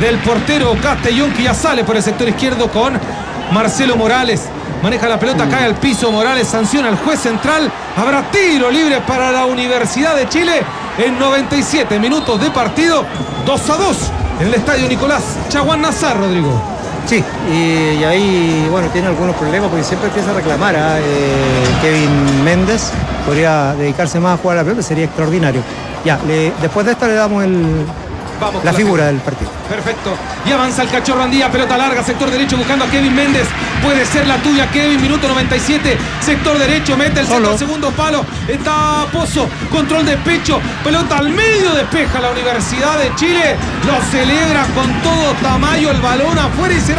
Speaker 3: del portero Castellón, que ya sale por el sector izquierdo con Marcelo Morales. Maneja la pelota, cae al piso Morales, sanciona al juez central. Habrá tiro libre para la Universidad de Chile en 97 minutos de partido. 2-2 en el estadio Nicolás Chaguán Nazar, Rodrigo.
Speaker 1: Sí, y ahí, bueno, tiene algunos problemas porque siempre empieza a reclamar a Kevin Méndez. Podría dedicarse más a jugar a la pelota, sería extraordinario. Ya, después de esto le damos la figura del partido.
Speaker 3: Perfecto. Y avanza el Cachorro Andía, pelota larga, sector derecho buscando a Kevin Méndez. Puede ser la tuya, Kevin, minuto 97, sector derecho, mete el centro al segundo palo. Está Pozo, control de pecho, pelota al medio, despeja la Universidad de Chile. Lo celebra con todo Tamayo, el balón afuera y será